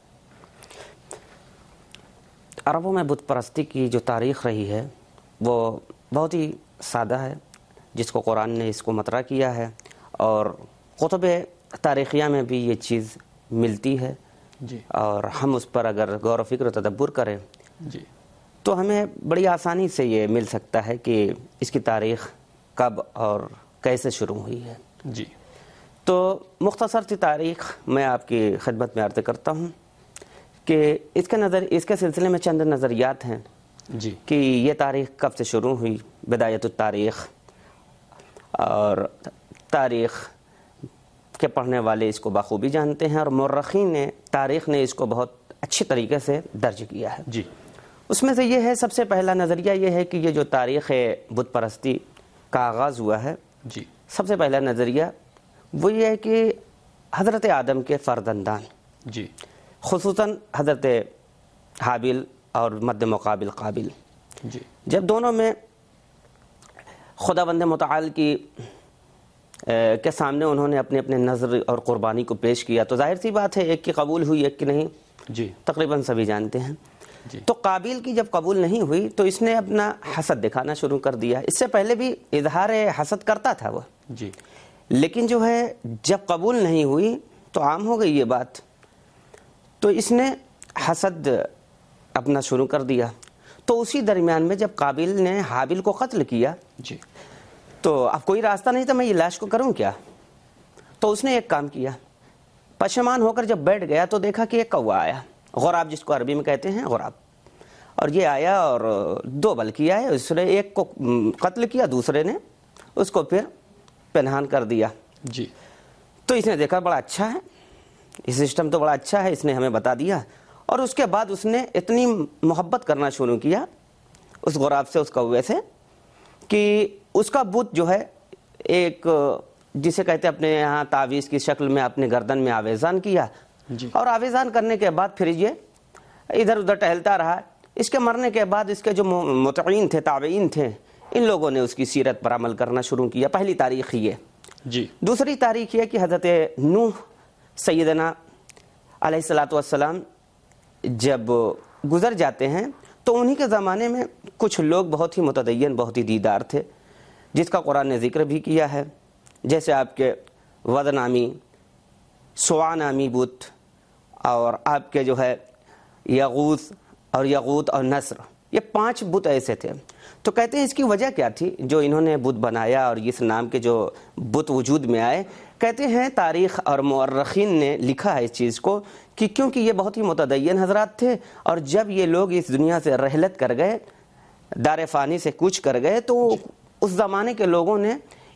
عربوں میں بت پرستی کی جو تاریخ رہی ہے وہ بہت ہی سادہ ہے، جس کو قرآن نے اس کو مطرح کیا ہے اور کتب تاریخیہ میں بھی یہ چیز ملتی ہے. اور ہم اس پر اگر غور و فکر و تدبر کریں تو ہمیں بڑی آسانی سے یہ مل سکتا ہے کہ اس کی تاریخ کب اور کیسے شروع ہوئی ہے. تو مختصر سی تاریخ میں آپ کی خدمت میں عرض کرتا ہوں کہ اس کے سلسلے میں چند نظریات ہیں کہ یہ تاریخ کب سے شروع ہوئی. بدایت التاریخ، اور تاریخ کے پڑھنے والے اس کو بخوبی جانتے ہیں، اور مورخین نے تاریخ نے اس کو بہت اچھے طریقے سے درج کیا ہے. اس میں سے یہ ہے، سب سے پہلا نظریہ یہ ہے کہ یہ جو تاریخ بت پرستی کا آغاز ہوا ہے، سب سے پہلا نظریہ وہ یہ ہے کہ حضرت آدم کے فرزندان، خصوصاً حضرت حابیل اور مد مقابل قابل، جب دونوں میں خداوند متعال کے سامنے انہوں نے اپنے اپنے نظر اور قربانی کو پیش کیا، تو ظاہر سی بات ہے ایک کی قبول ہوئی ایک کی نہیں، تقریباً سبھی جانتے ہیں. تو قابیل کی جب قبول نہیں ہوئی تو اس نے اپنا حسد دکھانا شروع کر دیا. اس سے پہلے بھی اظہار حسد کرتا تھا وہ، لیکن جو ہے جب قبول نہیں ہوئی تو عام ہو گئی یہ بات، تو اس نے حسد اپنا شروع کر دیا. تو اسی درمیان میں جب قابیل نے حابیل کو قتل کیا تو اب کوئی راستہ نہیں تھا، میں یہ لاش کو کروں کیا. تو اس نے ایک کام کیا، پشیمان ہو کر جب بیٹھ گیا تو دیکھا کہ ایک کوا آیا، غراب جس کو عربی میں کہتے ہیں غراب، اور یہ آیا اور دو بل کیا ہے. اس نے ایک کو قتل کیا، دوسرے نے اس کو پھر پنہان کر دیا. تو اس نے دیکھا بڑا اچھا ہے، یہ سسٹم تو بڑا اچھا ہے، اس نے ہمیں بتا دیا. اور اس کے بعد اس نے اتنی محبت کرنا شروع کیا اس غراب سے، اس کوے سے، کہ اس کا بت جو ہے ایک جسے کہتے ہیں اپنے یہاں تعویذ کی شکل میں اپنے گردن میں آویزان کیا. اور آویزان کرنے کے بعد پھر یہ ادھر ادھر ٹہلتا رہا. اس کے مرنے کے بعد اس کے جو متعین تھے، تابعین تھے، ان لوگوں نے اس کی سیرت پر عمل کرنا شروع کیا. پہلی تاریخ یہ. دوسری تاریخ یہ کہ حضرت نوح سیدنا علیہ الصلاۃ والسلام جب گزر جاتے ہیں تو انہی کے زمانے میں کچھ لوگ بہت ہی متدین، بہت ہی دیدار تھے، جس کا قرآن نے ذکر بھی کیا ہے، جیسے آپ کے ود نامی، سوا نامی بت، اور آپ کے جو ہے یغوث اور نصر، یہ 5 بت ایسے تھے. تو کہتے ہیں اس کی وجہ کیا تھی جو انہوں نے بت بنایا اور اس نام کے جو بت وجود میں آئے. کہتے ہیں تاریخ اور مورخین نے لکھا ہے اس چیز کو کہ کیونکہ یہ بہت ہی متدین حضرات تھے، اور جب یہ لوگ اس دنیا سے رحلت کر گئے، دار فانی سے کوچ کر گئے، تو اس زمانے کے لوگوں نے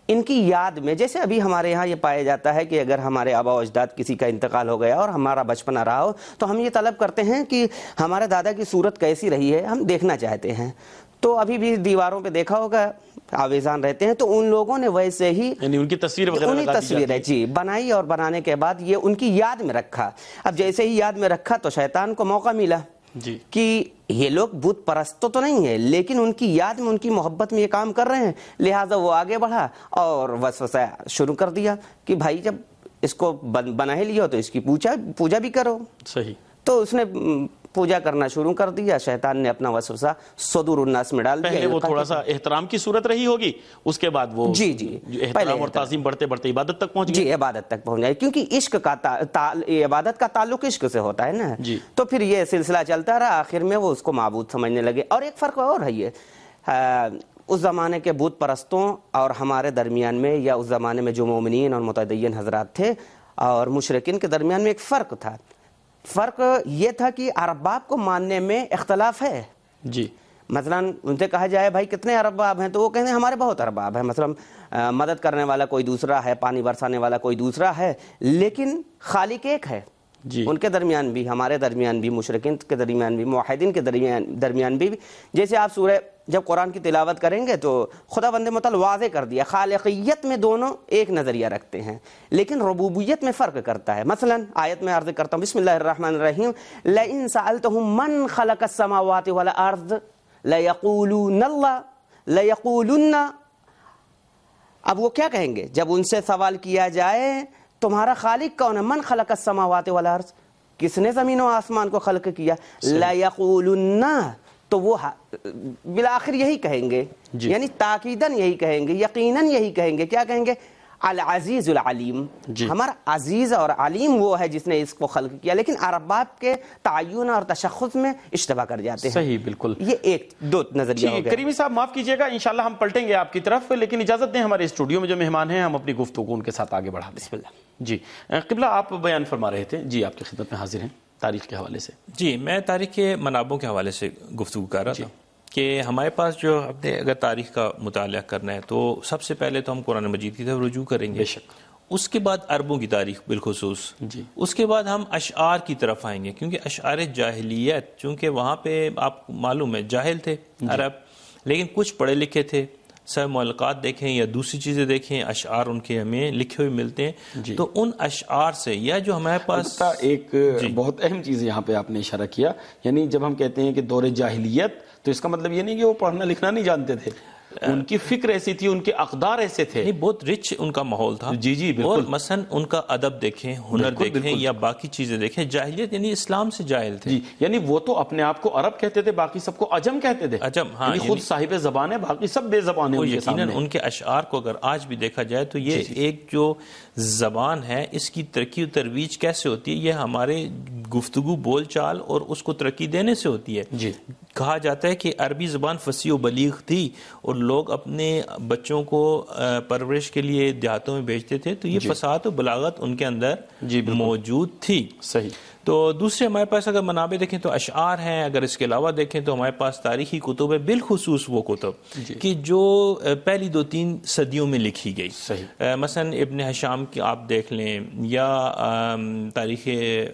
ان کی یاد میں، جیسے ابھی ہمارے یہاں یہ پایا جاتا ہے کہ اگر ہمارے آبا و اجداد کسی کا انتقال ہو گیا اور ہمارا بچپنا رہا ہو تو ہم یہ طلب کرتے ہیں کہ ہمارے دادا کی صورت کیسی رہی ہے، ہم دیکھنا چاہتے ہیں. تو ابھی بھی دیواروں پہ دیکھا ہوگا آویزان رہتے ہیں، تو ان لوگوں نے ویسے ہی یعنی ان کی تصویر وغیرہ انہی تصویر ہے جی بنائی، اور بنانے کے بعد یہ ان کی یاد میں رکھا. اب جیسے ہی یاد میں رکھا تو شیطان کو موقع ملا جی کہ یہ لوگ بت پرست تو نہیں ہے لیکن ان کی یاد میں، ان کی محبت میں یہ کام کر رہے ہیں، لہٰذا وہ آگے بڑھا اور وسوسہ شروع کر دیا کہ بھائی جب اس کو بنا ہی لیا تو اس کی پوجا بھی کرو. صحیح. تو اس نے پوجا کرنا شروع کر دیا. شیطان نے اپنا وسوسہ صدور الناس میں ڈال دیا. پہلے وہ تھوڑا سا احترام کی صورت رہی ہوگی، اس کے بعد وہ جی احترام اور تعظیم بڑھتے بڑھتے عبادت تک پہنچ گئے. جی عبادت تک پہنچ جائے، کیونکہ عشق کا عبادت کا تعلق عشق سے ہوتا ہے نا. جی. تو پھر یہ سلسلہ چلتا رہا، آخر میں وہ اس کو معبود سمجھنے لگے. اور ایک فرق اور ہے، یہ اس زمانے کے بت پرستوں اور ہمارے درمیان میں، یا اس زمانے میں جو مومنین اور متدین حضرات تھے اور مشرکین کے درمیان میں ایک فرق تھا. فرق یہ تھا کہ ارباب کو ماننے میں اختلاف ہے. جی. مثلا ان سے کہا جائے بھائی کتنے ارباب ہیں، تو وہ کہتے ہیں ہمارے بہت ارباب ہیں. مثلا مدد کرنے والا کوئی دوسرا ہے، پانی برسانے والا کوئی دوسرا ہے، لیکن خالق ایک ہے. جی. ان کے درمیان بھی، ہمارے درمیان بھی، مشرکین کے درمیان بھی، موحدین کے درمیان بھی. جیسے آپ سورہ جب قرآن کی تلاوت کریں گے تو خدا بند متعال واضح کر دیا خالقیت میں دونوں ایک نظریہ رکھتے ہیں لیکن ربوبیت میں فرق کرتا ہے. مثلا آیت میں عرض کرتا ہوں، بسم اللہ الرحمن الرحیم، لئن سألتهم من خلق السماوات والارض لیقولون اللہ لیقولن. اب وہ کیا کہیں گے جب ان سے سوال کیا جائے تمہارا خالق کون ہے؟ من خلق السماوات والارض، کس نے زمین و آسمان کو خلق کیا؟ لیقولن، تو وہ بالآخر یہی کہیں گے. جی. یعنی تاکیداً یہی کہیں گے، یقیناً یہی کہیں گے. کیا کہیں گے؟ العزیز العلیم. جی. ہمارا عزیز اور علیم وہ ہے جس نے اس کو خلق کیا. لیکن ارباب کے تعین اور تشخص میں اشتباہ کر جاتے ہیں. صحیح، بالکل. یہ ایک دو نظریہ ہو گیا. کریمی صاحب معاف کیجیے گا، انشاءاللہ ہم پلٹیں گے آپ کی طرف، لیکن اجازت دیں ہمارے اسٹوڈیو میں جو مہمان ہیں ہم اپنی گفتگو ان کے ساتھ آگے بڑھا دیں. بسم اللہ. جی قبلہ آپ بیان فرما رہے تھے، جی آپ کی خدمت میں حاضر ہیں تاریخ کے حوالے سے. جی میں تاریخ کے منابعوں کے حوالے سے گفتگو کر رہا تھا کہ ہمارے پاس جو اپنے اگر تاریخ کا مطالعہ کرنا ہے تو سب سے پہلے تو ہم قرآن مجید کی طرف رجوع کریں گے. بے شک. اس کے بعد عربوں کی تاریخ بالخصوص. جی. اس کے بعد ہم اشعار کی طرف آئیں گے، کیونکہ اشعار جاہلیت، چونکہ وہاں پہ آپ کو معلوم ہے جاہل تھے عرب، لیکن کچھ پڑھے لکھے تھے. سب معلقات دیکھیں یا دوسری چیزیں دیکھیں، اشعار ان کے ہمیں لکھے ہوئے ملتے ہیں. جی. تو ان اشعار سے یا جو ہمارے پاس ایک بہت اہم چیز یہاں پہ آپ نے اشارہ کیا، یعنی جب ہم کہتے ہیں کہ دور جاہلیت تو اس کا مطلب یہ نہیں کہ وہ پڑھنا لکھنا نہیں جانتے تھے، ان کی فکر ایسی تھی، ان کے اقدار ایسے تھے، بہت رچ ان کا ماحول تھا. جی جی بالکل. اور مثلا ان کا ادب دیکھیں، ہنر دیکھیں یا باقی چیزیں دیکھیں. جاہلیت یعنی اسلام سے جاہل تھے. جی یعنی وہ تو اپنے آپ کو عرب کہتے تھے، باقی سب کو عجم کہتے تھے. عجم، ہاں، یعنی خود صاحب زبان ہے، باقی سب بے زبان ہیں. یقیناً ان کے اشعار کو اگر آج بھی دیکھا جائے تو یہ ایک جو زبان ہے اس کی ترقی و ترویج کیسے ہوتی ہے، یہ ہمارے گفتگو بول چال اور اس کو ترقی دینے سے ہوتی ہے. جی. کہا جاتا ہے کہ عربی زبان فصیح و بلیغ تھی اور لوگ اپنے بچوں کو پرورش کے لیے دیہاتوں میں بھیجتے تھے، تو یہ فصاحت و بلاغت ان کے اندر موجود تھی. صحیح. تو دوسرے ہمارے پاس اگر منابع دیکھیں تو اشعار ہیں. اگر اس کے علاوہ دیکھیں تو ہمارے پاس تاریخی کتب ہے، بالخصوص وہ کتب کہ جو پہلی 2-3 صدیوں میں لکھی گئی. مثلا ابن ہشام کی آپ دیکھ لیں یا تاریخ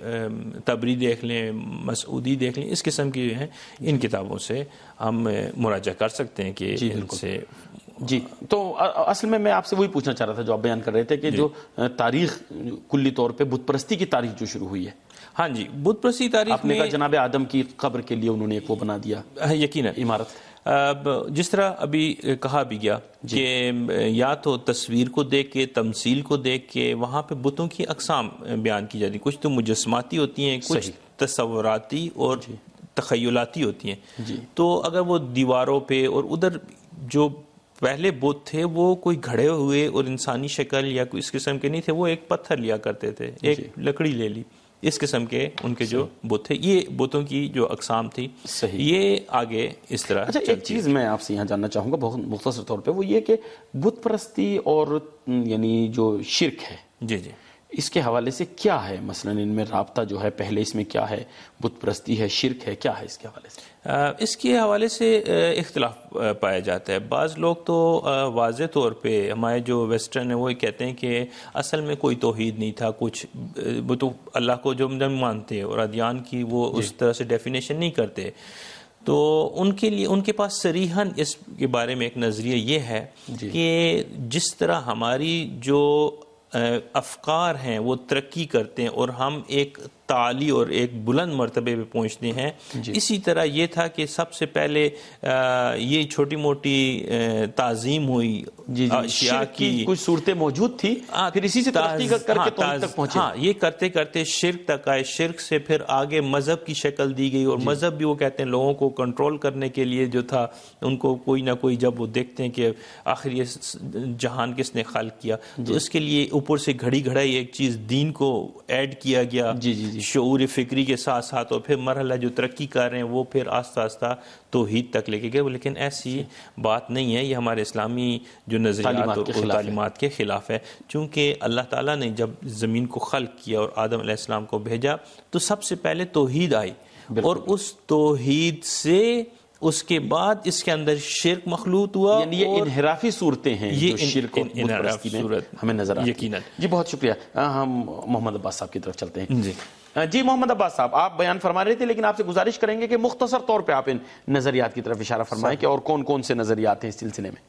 طبری دیکھ لیں، مسعودی دیکھ لیں، اس قسم کی جو ہیں ان کتابوں سے ہم مراجعہ کر سکتے ہیں کہ ان سے. جی تو اصل میں آپ سے وہی پوچھنا چاہ رہا تھا جو آپ بیان کر رہے تھے کہ جو تاریخ کلی طور پہ بت پرستی کی تاریخ جو شروع ہوئی ہے. ہاں جی، بت پرستی تاریخ آپ نے کہا جناب آدم کی قبر کے لیے انہوں نے ایک وہ بنا دیا یقیناً عمارت. جس طرح ابھی کہا بھی گیا کہ یا تو تصویر کو دیکھ کے، تمثیل کو دیکھ کے وہاں پہ بتوں کی اقسام بیان کی جاتی. کچھ تو مجسماتی ہوتی ہیں، کچھ تصوراتی اور تخیلاتی ہوتی ہیں. تو اگر وہ دیواروں پہ اور ادھر جو پہلے بت تھے وہ کوئی گھڑے ہوئے اور انسانی شکل یا کوئی اس قسم کے نہیں تھے، وہ ایک پتھر لیا کرتے تھے، ایک لکڑی لے لی، اس قسم کے ان کے جو بت تھے. یہ بتوں کی جو اقسام تھی یہ آگے اس طرح. اچھا ایک چیز میں آپ سے یہاں جاننا چاہوں گا بہت مختصر طور پہ، وہ یہ کہ بت پرستی اور یعنی جو شرک ہے، جی جی، اس کے حوالے سے کیا ہے مثلا ان میں رابطہ جو ہے پہلے اس میں کیا ہے، بت پرستی ہے، شرک ہے، کیا ہے اس کے حوالے سے؟ اس کے حوالے سے اختلاف پایا جاتا ہے. بعض لوگ تو واضح طور پہ ہمارے جو ویسٹرن ہیں وہ کہتے ہیں کہ اصل میں کوئی توحید نہیں تھا، کچھ وہ تو اللہ کو جو نہیں مانتے اور ادیان کی وہ اس طرح سے ڈیفینیشن نہیں کرتے. تو ان کے لیے ان کے پاس صریحاً اس کے بارے میں ایک نظریہ یہ ہے کہ جس طرح ہماری جو افکار ہیں وہ ترقی کرتے ہیں اور ہم ایک تعالی اور ایک بلند مرتبے پہ پہنچتے ہیں، اسی طرح یہ تھا کہ سب سے پہلے یہ چھوٹی موٹی تعظیم ہوئی اشیاء کی، کچھ صورتیں موجود تھی، پھر اسی سے ترقی کر کے توحید تک پہنچے. ہاں، یہ کرتے کرتے شرک تک آئے، شرک سے پھر آگے مذہب کی شکل دی گئی، اور مذہب بھی وہ کہتے ہیں لوگوں کو کنٹرول کرنے کے لیے جو تھا ان کو کوئی نہ کوئی، جب وہ دیکھتے ہیں کہ آخر یہ جہان کس نے خلق کیا تو اس کے لیے اوپر سے گھڑی گھڑائی ایک چیز دین کو ایڈ کیا گیا شعور فکری کے ساتھ ساتھ، اور پھر مرحلہ جو ترقی کر رہے ہیں وہ پھر آہستہ آہستہ توحید تک لے کے گئے. لیکن ایسی بات نہیں ہے، یہ ہمارے اسلامی جو نظریات اور تعلیمات کے خلاف ہے. چونکہ اللہ تعالیٰ نے جب زمین کو خلق کیا اور آدم علیہ السلام کو بھیجا تو سب سے پہلے توحید آئی، اور اس توحید سے اس کے بعد اس کے اندر شرک مخلوط ہوا. یعنی یہ انحرافی صورتیں ہیں جو شرک اور بت پرستی میں ہمیں نظر آتی ہیں. یقیناً. جی بہت شکریہ. ہم محمد عباس صاحب کی طرف چلتے ہیں. جی محمد عباس صاحب، آپ بیان فرما رہے تھے لیکن آپ سے گزارش کریں گے کہ مختصر طور پہ آپ ان نظریات کی طرف اشارہ فرمائیں کہ اور کون کون سے نظریات ہیں اس سلسلے میں.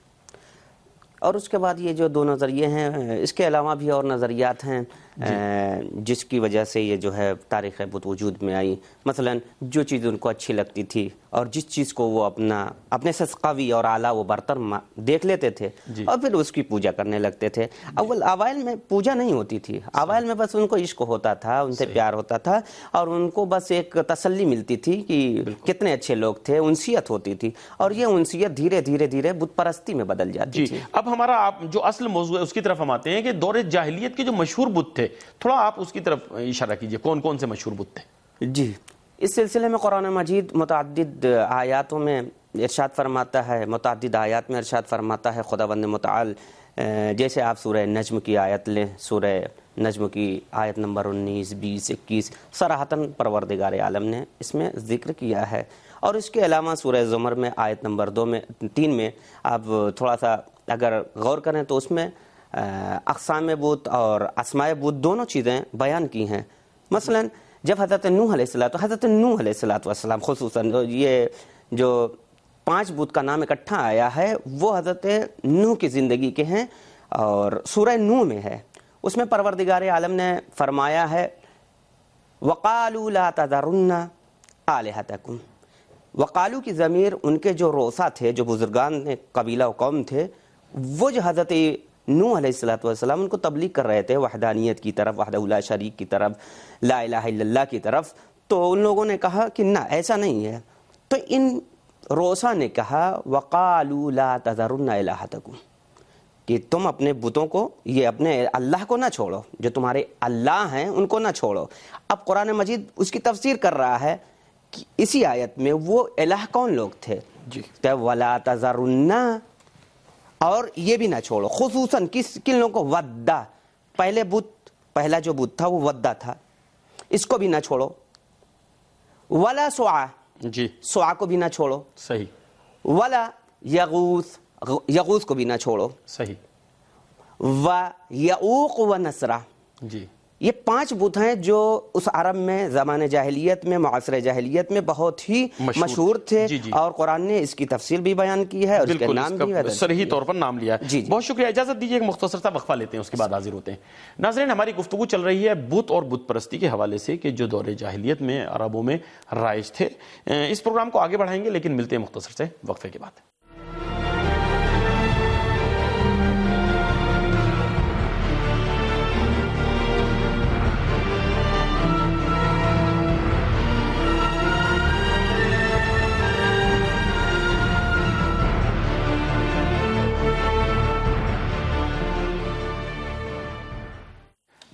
اور اس کے بعد یہ جو دو نظریے ہیں، اس کے علاوہ بھی اور نظریات ہیں جس کی وجہ سے یہ جو ہے تاریخ بت وجود میں آئی. مثلا جو چیز ان کو اچھی لگتی تھی اور جس چیز کو وہ اپنے سے قوی اور اعلیٰ و برتر دیکھ لیتے تھے اور پھر اس کی پوجا کرنے لگتے تھے. اوائل میں پوجا نہیں ہوتی تھی، اوائل میں بس ان کو عشق ہوتا تھا، ان سے پیار ہوتا تھا، اور ان کو بس ایک تسلی ملتی تھی کہ کتنے اچھے لوگ تھے، انسیت ہوتی تھی، اور یہ انسیت دھیرے دھیرے دھیرے بت پرستی میں بدل جاتی تھی. اب ہمارا جو اصل موضوع ہے اس کی طرف ہم آتے ہیں کہ دور جاہلیت کے جو مشہور بت تھے، تھوڑا آپ اس کی طرف اشارہ کیجئے، کون کون سے مشہور بت تھے؟ جی، اس سلسلے میں قرآن مجید متعدد آیاتوں میں ارشاد فرماتا ہے، متعدد آیات میں ارشاد فرماتا ہے خداوند متعال. جیسے آپ سورہ نجم کی آیت لیں، سورہ نجم کی آیت نمبر 19، 20، 21 صراحتاً پروردگار عالم نے اس میں ذکر کیا ہے. اور اس کے علاوہ سورہ زمر میں آیت نمبر 3 میں آپ تھوڑا سا اگر غور کریں تو اس میں اقسام بت اور اسماء بت دونوں چیزیں بیان کی ہیں. مثلا جب حضرت نوح علیہ السلام خصوصاً یہ جو 5 بت کا نام اکٹھا آیا ہے وہ حضرت نوح کی زندگی کے ہیں اور سورہ نوح میں ہے. اس میں پروردگار عالم نے فرمایا ہے وَقَالُوا لَا تَذَرُنَّ آلِهَتَكُمْ. وقالو کی ضمیر ان کے جو روسا تھے، جو بزرگان قبیلہ و قوم تھے، وہ جو حضرت نوح علیہ السلام ان کو تبلیغ کر رہے تھے وحدانیت کی طرف، وحدہ لا شریک کی طرف، لا الہ الا اللہ کی طرف. تو ان لوگوں نے کہا کہ نہ، ایسا نہیں ہے. تو ان روسا نے کہا وَقَالُوا لَا تَذَرُنَّ إِلَٰهَتَكُمْ، کہ تم اپنے بتوں کو، یہ اپنے اللہ کو نہ چھوڑو، جو تمہارے اللہ ہیں ان کو نہ چھوڑو. اب قرآن مجید اس کی تفسیر کر رہا ہے کہ اسی آیت میں وہ الہ کون لوگ تھے. وَلَا تَذَرُنَّ، اور یہ بھی نہ چھوڑو. خصوصاً کن لوگوں کو؟ وَدَّا، پہلا جو بت تھا وہ وَدَّا تھا، اس کو بھی نہ چھوڑو. وَلَا سُعَا، سُعَا کو بھی نہ چھوڑو. صحیح. وَلَا یغوث کو بھی نہ چھوڑو. صحیح. وَیَعُوقُ وَنَسْرَ. جی، یہ 5 بت ہیں جو اس عرب میں زمان جاہلیت میں، معاصر جاہلیت میں بہت ہی مشہور تھے. اور قرآن نے اس کی تفصیل بھی بیان کی ہے اور اس کے نام بھی صریح طور پر نام لیا ہے. بہت شکریہ. اجازت دیجیے ایک مختصر سا وقفہ لیتے ہیں، اس کے بعد حاضر ہوتے ہیں. ناظرین، ہماری گفتگو چل رہی ہے بت اور بت پرستی کے حوالے سے کہ جو دور جاہلیت میں عربوں میں رائج تھے. اس پروگرام کو آگے بڑھائیں گے لیکن ملتے ہیں مختصر سے وقفے کے بعد.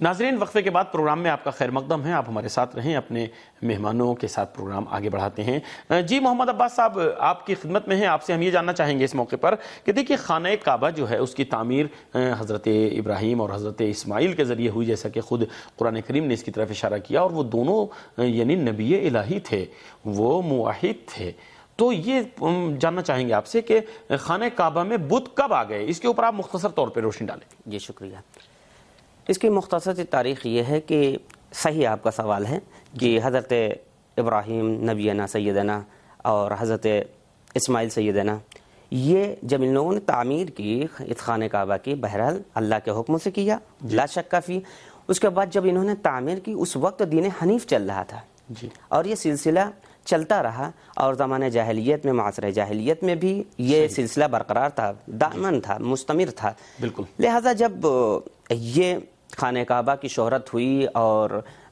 ناظرین، وقفے کے بعد پروگرام میں آپ کا خیر مقدم ہے. آپ ہمارے ساتھ رہیں، اپنے مہمانوں کے ساتھ پروگرام آگے بڑھاتے ہیں. جی محمد عباس صاحب آپ کی خدمت میں ہیں. آپ سے ہم یہ جاننا چاہیں گے اس موقع پر کہ دیکھیے خانہ کعبہ جو ہے اس کی تعمیر حضرت ابراہیم اور حضرت اسماعیل کے ذریعے ہوئی، جیسا کہ خود قرآن کریم نے اس کی طرف اشارہ کیا، اور وہ دونوں یعنی نبی الہی تھے، وہ موحد تھے. تو یہ جاننا چاہیں گے آپ سے کہ خانہ کعبہ میں بت کب آ گئے، اس کے اوپر آپ مختصر طور پہ روشنی ڈالیں. جی شکریہ. اس کی مختصر تاریخ یہ ہے کہ صحیح آپ کا سوال ہے کہ حضرت ابراہیم نبینا سیدنا اور حضرت اسماعیل سیدنا، یہ جب ان لوگوں نے تعمیر کی اس خانہ کعبہ کی، بہرحال اللہ کے حکم سے کیا، لا شک فی. اس کے بعد جب انہوں نے تعمیر کی اس وقت دین حنیف چل رہا تھا، اور یہ سلسلہ چلتا رہا، اور زمانہ جاہلیت میں، معاصر جاہلیت میں بھی یہ سلسلہ برقرار تھا، دائمن تھا، مستمر تھا. بالکل. لہذا جب یہ خانہ کعبہ کی شہرت ہوئی اور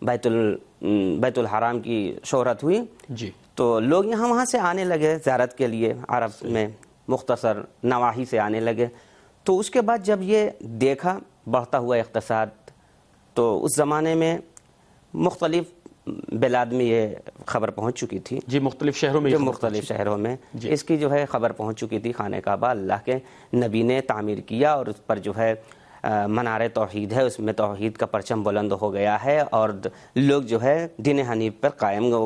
بیت الحرام کی شہرت ہوئی، جی، تو لوگ یہاں وہاں سے آنے لگے زیارت کے لیے، عرب میں مختصر نواحی سے آنے لگے. تو اس کے بعد جب یہ دیکھا بڑھتا ہوا اقتصاد، تو اس زمانے میں مختلف بلاد میں یہ خبر پہنچ چکی تھی. جی، مختلف شہروں میں، مختلف شہروں میں اس کی جو ہے خبر پہنچ چکی تھی. خانہ کعبہ اللہ کے نبی نے تعمیر کیا، اور اس پر جو ہے منار توحید ہے، اس میں توحید کا پرچم بلند ہو گیا ہے، اور لوگ جو ہے دین حنیف پر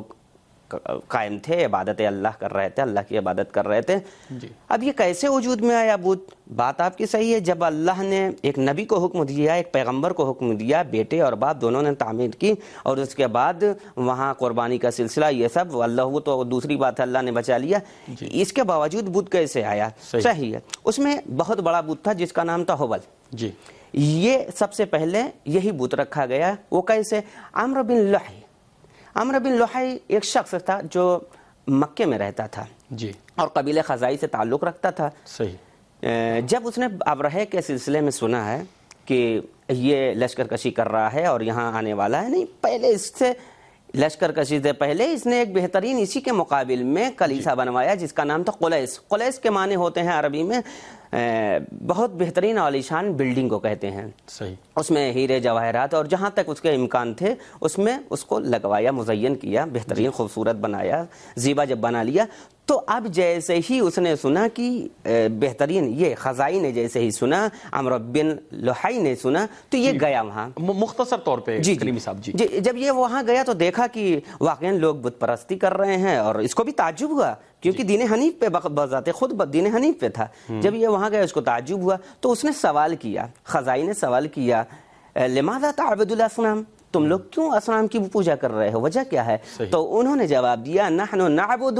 قائم تھے، عبادت اللہ کر رہے تھے، اللہ کی عبادت کر رہے تھے. اب یہ کیسے وجود میں آیا بت؟ بات آپ کی صحیح ہے. جب اللہ نے ایک نبی کو حکم دیا، ایک پیغمبر کو حکم دیا، بیٹے اور باپ دونوں نے تعمیر کی، اور اس کے بعد وہاں قربانی کا سلسلہ، یہ سب اللہ، وہ تو دوسری بات ہے، اللہ نے بچا لیا. اس کے باوجود بت کیسے آیا؟ صحیح ہے. اس میں بہت بڑا بت تھا جس کا نام تھا ہبل. جی، یہ سب سے پہلے یہی بت رکھا گیا. وہ کیسے؟ عمرو بن لحی. عمرو بن لحی ایک شخص تھا جو مکے میں رہتا تھا، جی، اور قبیلہ خزائی سے تعلق رکھتا تھا. صحیح. جب اس نے ابرہے کے سلسلے میں سنا ہے کہ یہ لشکر کشی کر رہا ہے اور یہاں آنے والا ہے، نہیں، پہلے اس سے لشکر کشی سے پہلے اس نے ایک بہترین اسی کے مقابل میں کلیسا بنوایا جس کا نام تھا قلیس. قلیس کے معنی ہوتے ہیں عربی میں بہت بہترین عالیشان بلڈنگ کو کہتے ہیں. صحیح. اس میں ہیرے جواہرات اور جہاں تک اس کے امکان تھے اس میں اس کو لگوایا، مزین کیا، بہترین خوبصورت بنایا، زیبا جب بنا لیا. تو اب جیسے ہی اس نے سنا کہ بہترین، یہ خزائی نے جیسے ہی سنا، عمرو بن لحی نے سنا، تو یہ گیا وہاں. مختصر طور پہ کریمی صاحب، جی، جب یہ وہاں گیا تو دیکھا کہ واقعا لوگ بت پرستی کر رہے ہیں، اور اس کو بھی تعجب ہوا کیونکہ دین حنیف پہ بذات خود دین حنیف پہ تھا. جب یہ وہاں گیا اس کو تعجب ہوا، تو اس نے سوال کیا، خزائی نے سوال کیا، لماذا تعبد الاصنام؟ تم لوگ کیوں اصنام کی پوجا کر رہے ہو، وجہ کیا ہے؟ تو انہوں نے جواب دیا، نحن نعبد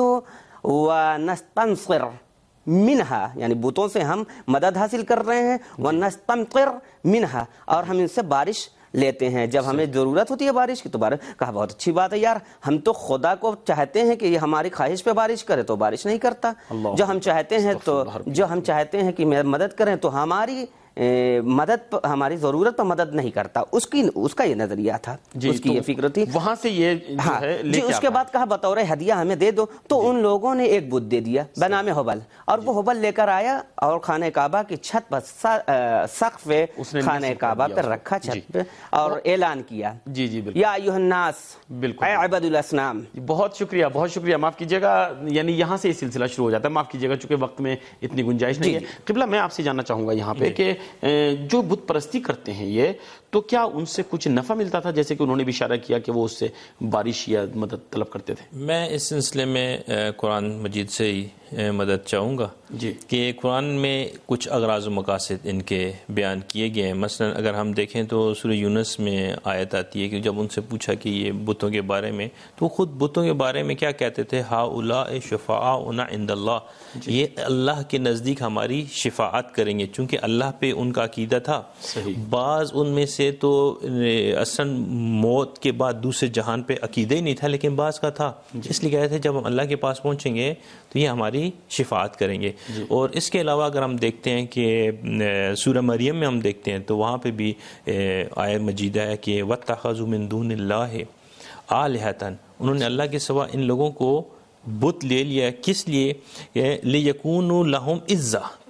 ونستنصر منہا، یعنی بتوں سے ہم مدد حاصل کر رہے ہیں، ونستمطر منہا، اور ہم ان سے بارش لیتے ہیں جب ہمیں ضرورت ہوتی ہے بارش کی. تو بارش کہا بہت اچھی بات ہے یار، ہم تو خدا کو چاہتے ہیں کہ یہ ہماری خواہش پہ بارش کرے تو بارش نہیں کرتا، جو ہم چاہتے ہیں کہ مدد کریں تو ہماری مدد، ہماری ضرورت پر مدد نہیں کرتا. اس کا یہ نظریہ تھا، اس کی یہ فکر تھی. وہاں سے یہ جی، اس کے بعد کہا بطور ہدیہ ہمیں دے دو. تو ان لوگوں نے ایک بت دے دیا بنام ہبل، اور وہ ہبل لے کر آیا اور خانہ کعبہ کی چھت پر، سقف خانہ کعبہ پر رکھا، چھت پہ، اور اعلان کیا، جی جی بالکل، یا ایھا الناس اعبدوا الاصنام. بہت شکریہ، بہت شکریہ. معاف کیجیے گا، یعنی یہاں سے یہ سلسلہ شروع ہو جاتا ہے. معاف کیجیے گا چونکہ وقت میں اتنی گنجائش نہیں ہے. قبلہ میں آپ سے جاننا چاہوں گا یہاں پہ کہ جو بت پرستی کرتے ہیں یہ، تو کیا ان سے کچھ نفع ملتا تھا؟ جیسے کہ انہوں نے بھی اشارہ کیا کہ وہ اس سے بارش یا مدد طلب کرتے تھے. میں اس سلسلے میں قرآن مجید سے ہی مدد چاہوں گا جی، کہ قرآن میں کچھ اغراض و مقاصد ان کے بیان کیے گئے ہیں. مثلا اگر ہم دیکھیں تو سورہ یونس میں آیت آتی ہے کہ جب ان سے پوچھا کہ یہ بتوں کے بارے میں، تو خود بتوں کے بارے میں کیا کہتے تھے؟ ہؤلاء شفعاؤنا عند اللہ، یہ اللہ کے نزدیک ہماری شفاعت کریں گے، چونکہ اللہ پہ ان کا عقیدہ تھا. بعض ان میں سے تو اصلا موت کے بعد دوسرے جہان پہ عقیدہ ہی نہیں تھا، لیکن بعض کا تھا. اس لیے کہتے تھے جب ہم اللہ کے پاس پہنچیں گے تو یہ ہماری شفاعت کریں گے. اور اس کے علاوہ اگر ہم دیکھتے ہیں کہ سورہ مریم میں ہم دیکھتے ہیں تو وہاں پہ بھی آیت مجیدہ ہے کہ وَاتَّخَذُوا مِن دُونِ اللَّهِ آلِهَةً، انہوں نے اللہ کے سوا ان لوگوں کو بت لے لیا. کس لیے؟ لِيَكُونُوا لَهُمْ عِزَّةً،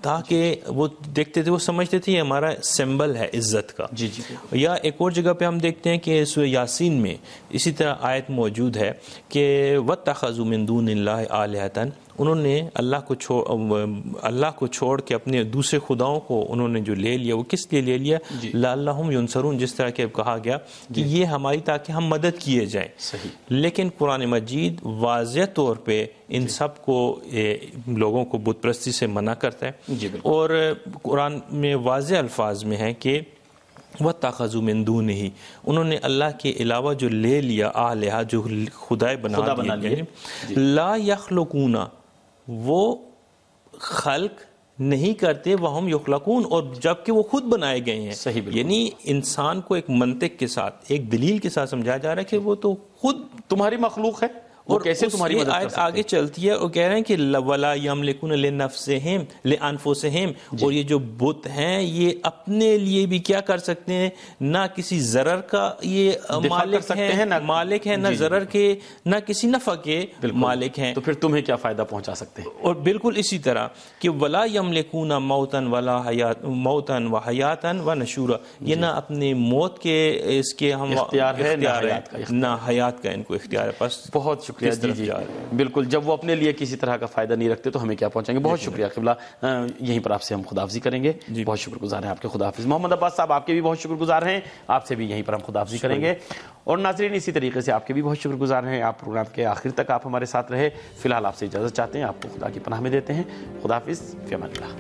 تاکہ وہ دیکھتے تھے، وہ سمجھتے تھے یہ ہمارا سمبل ہے عزت کا. جی. یا ایک اور جگہ پہ ہم دیکھتے ہیں کہ سورہ یاسین میں اسی طرح آیت موجود ہے کہ وَاتَّخَذُوا مِن دُونِ اللَّهِ آلِهَةً، انہوں نے اللہ کو چھوڑ کے اپنے دوسرے خداؤں کو انہوں نے جو لے لیا، وہ کس لیے لے لیا؟ لعلہم ینصرون، جس طرح کہ کہا گیا کہ یہ ہماری تاکہ ہم مدد کیے جائیں. لیکن قرآن مجید واضح طور پہ ان سب کو لوگوں کو بت پرستی سے منع کرتا ہے، اور قرآن میں واضح الفاظ میں ہے کہ وَاتَّخَذُوا مِن دُونِهِ، انہوں نے اللہ کے علاوہ جو لے لیا آلہہ، جو خدائے بنا لیے. لا یخلقون، وہ خلق نہیں کرتے، وہم یخلقون، اور جبکہ وہ خود بنائے گئے ہیں. یعنی انسان کو ایک منطق کے ساتھ، ایک دلیل کے ساتھ سمجھایا جا رہا ہے کہ وہ تو خود تمہاری مخلوق ہے، اور کیسے تمہاری مدد کر سکتے ہیں. آگے چلتی ہے اور کہہ رہے ہیں کہ وَلَا يَمْلِكُونَ لِنَفْسِهِمْ لِأَنفُسِهِمْ، اور یہ جو بت ہیں یہ اپنے لیے بھی کیا کر سکتے ہیں؟ نہ کسی ضرر کا یہ مالک ہیں، نہ ضرر کے، نہ کسی نفع کے مالک ہیں. تو پھر تمہیں کیا فائدہ پہنچا سکتے ہیں؟ اور بالکل اسی طرح کہ وَلَا يَمْلِكُونَ مَوْتًا وَلَا مَوْتًا وَحَيَاتًا وَنُشُورًا، یہ نہ اپنے موت کے اس کے ہم اختیار ہے، نہ حیات کا ان کو اختیار ہے. بس بہت شکریہ. جی بالکل، جب وہ اپنے لیے کسی طرح کا فائدہ نہیں رکھتے تو ہمیں کیا پہنچیں گے. بہت شکریہ قبلہ. یہیں پر آپ سے ہم خداحافظی کریں گے. بہت شکر گزار ہیں آپ کے. خداحافظ. محمد عباس صاحب آپ کے بھی بہت شکر گزار ہیں، آپ سے بھی یہیں پر ہم خداحافظی کریں گے. اور ناظرین اسی طریقے سے آپ کے بھی بہت شکر گزار ہیں، آپ پروگرام کے آخر تک آپ ہمارے ساتھ رہے. فی الحال آپ سے اجازت چاہتے ہیں، آپ کو خدا کی پناہ میں دیتے ہیں. خداحافظ، فی امان اللہ.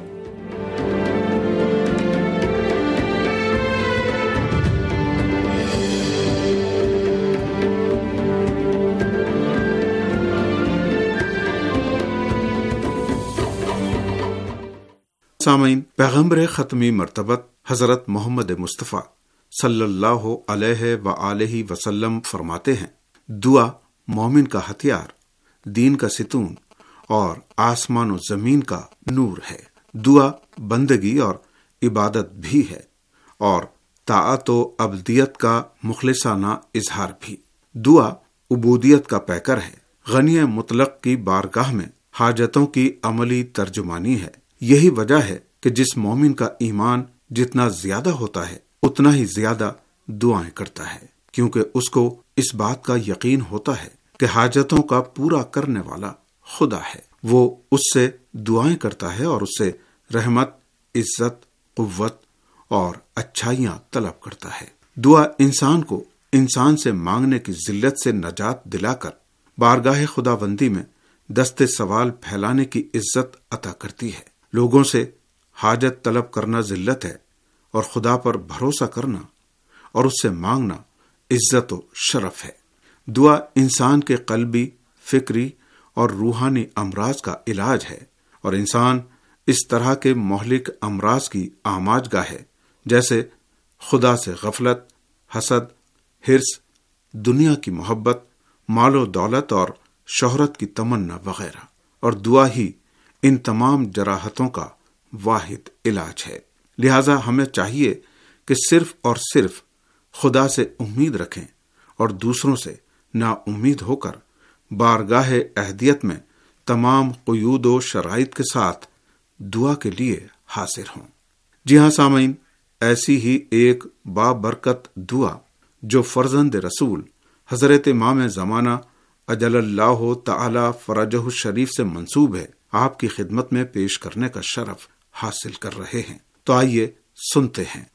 سامعین، پیغمبر ختمی مرتبت حضرت محمد مصطفیٰ صلی اللہ علیہ وآلہ وسلم فرماتے ہیں، دعا مومن کا ہتھیار، دین کا ستون اور آسمان و زمین کا نور ہے. دعا بندگی اور عبادت بھی ہے، اور طاعت و عبدیت کا مخلصانہ اظہار بھی. دعا عبودیت کا پیکر ہے، غنی مطلق کی بارگاہ میں حاجتوں کی عملی ترجمانی ہے. یہی وجہ ہے کہ جس مومن کا ایمان جتنا زیادہ ہوتا ہے اتنا ہی زیادہ دعائیں کرتا ہے، کیونکہ اس کو اس بات کا یقین ہوتا ہے کہ حاجتوں کا پورا کرنے والا خدا ہے. وہ اس سے دعائیں کرتا ہے اور اس سے رحمت، عزت، قوت اور اچھائیاں طلب کرتا ہے. دعا انسان کو انسان سے مانگنے کی ذلت سے نجات دلا کر بارگاہ خداوندی میں دست سوال پھیلانے کی عزت عطا کرتی ہے. لوگوں سے حاجت طلب کرنا ذلت ہے، اور خدا پر بھروسہ کرنا اور اس سے مانگنا عزت و شرف ہے. دعا انسان کے قلبی، فکری اور روحانی امراض کا علاج ہے، اور انسان اس طرح کے مہلک امراض کی آماج گاہ ہے جیسے خدا سے غفلت، حسد، حرص، دنیا کی محبت، مال و دولت اور شہرت کی تمنا وغیرہ. اور دعا ہی ان تمام جراحتوں کا واحد علاج ہے. لہذا ہمیں چاہیے کہ صرف اور صرف خدا سے امید رکھیں اور دوسروں سے نا امید ہو کر بارگاہ اہدیت میں تمام قیود و شرائط کے ساتھ دعا کے لیے حاضر ہوں. جی ہاں سامعین، ایسی ہی ایک بابرکت دعا جو فرزند رسول حضرت امام زمانہ اجل اللہ تعالی فرجہ الشریف سے منسوب ہے، آپ کی خدمت میں پیش کرنے کا شرف حاصل کر رہے ہیں. تو آئیے سنتے ہیں.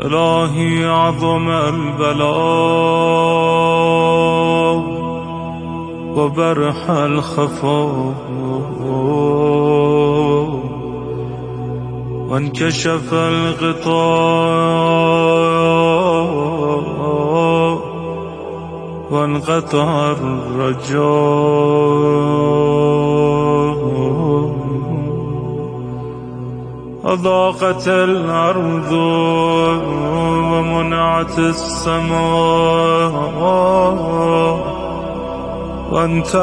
الہی عظم البلاء وبرح الخفاء وانكشف الغطاء وانقطع الرجاء أضاقت الأرض ومنعت السماء وأنت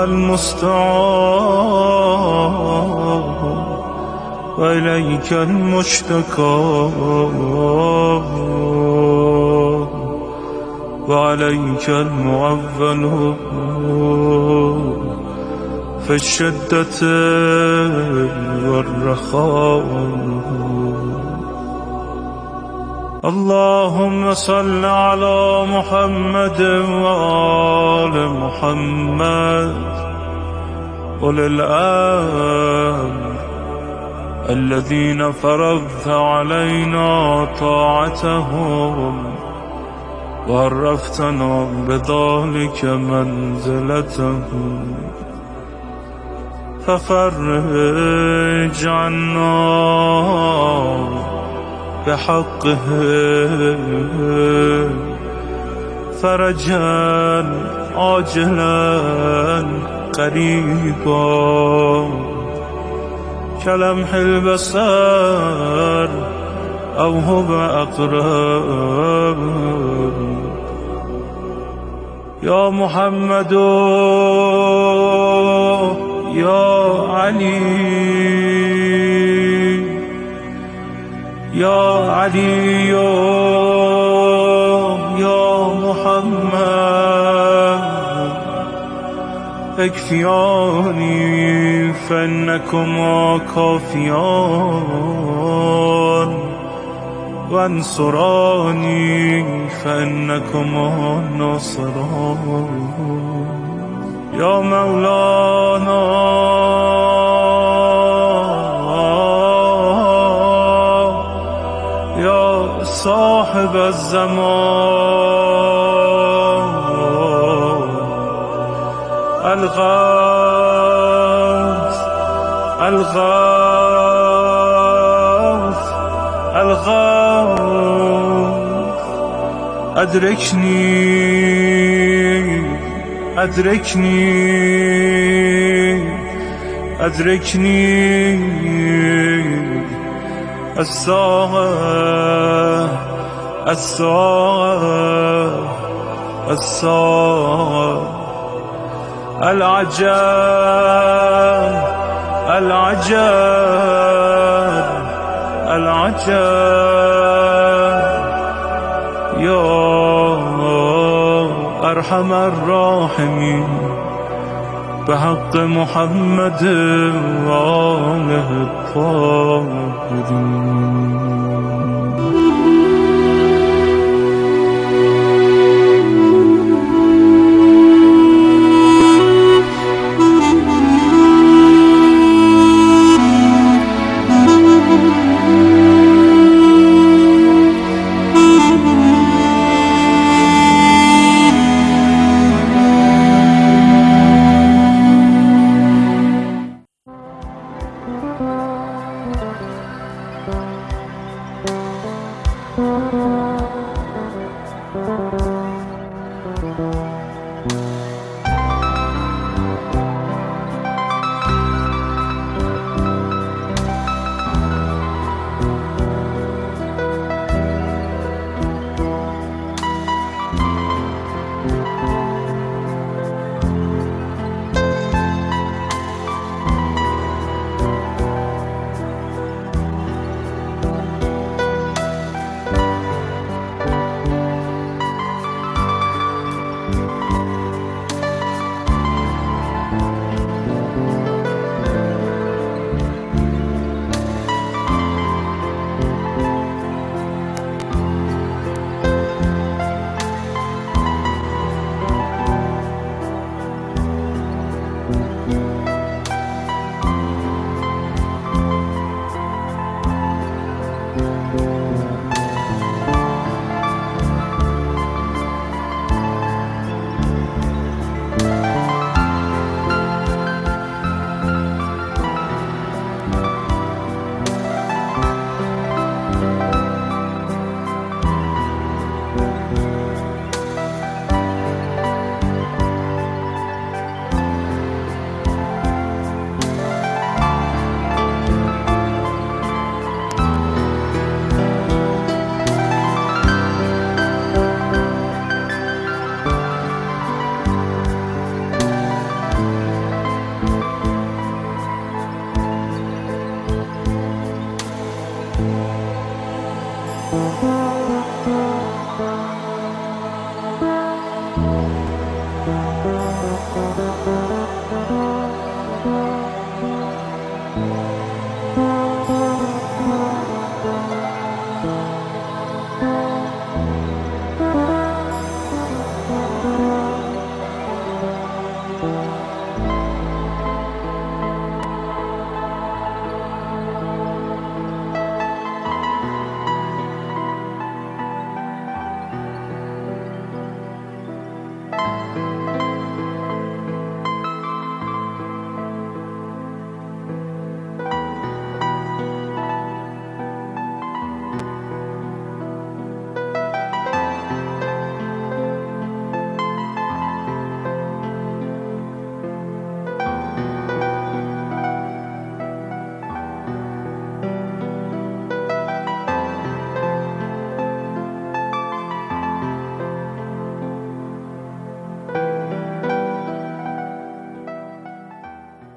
المستعان وإليك المشتكى وعليك المعول في الشدة والرخاء. اللهم صل على محمد وآل محمد أولي الأمر الذين فرضت علينا طاعتهم وعرفتنا بذلك منزلتهم، ففرج عنا بحقه فرجا عاجلا قريبا كلمح البصر أو هو أقرب. يا محمد يا علي يا علي يا محمد اكفياني فإنكما كافيان وانصراني فإنكما ناصران. يا مولانا يا صاحب الزمان الغوث الغوث الغوث أدركني أدركني أدركني الساعة الساعة الساعة. العجب العجب العجب يا أرحم الراحمين بحق محمد وآله الطاهرين.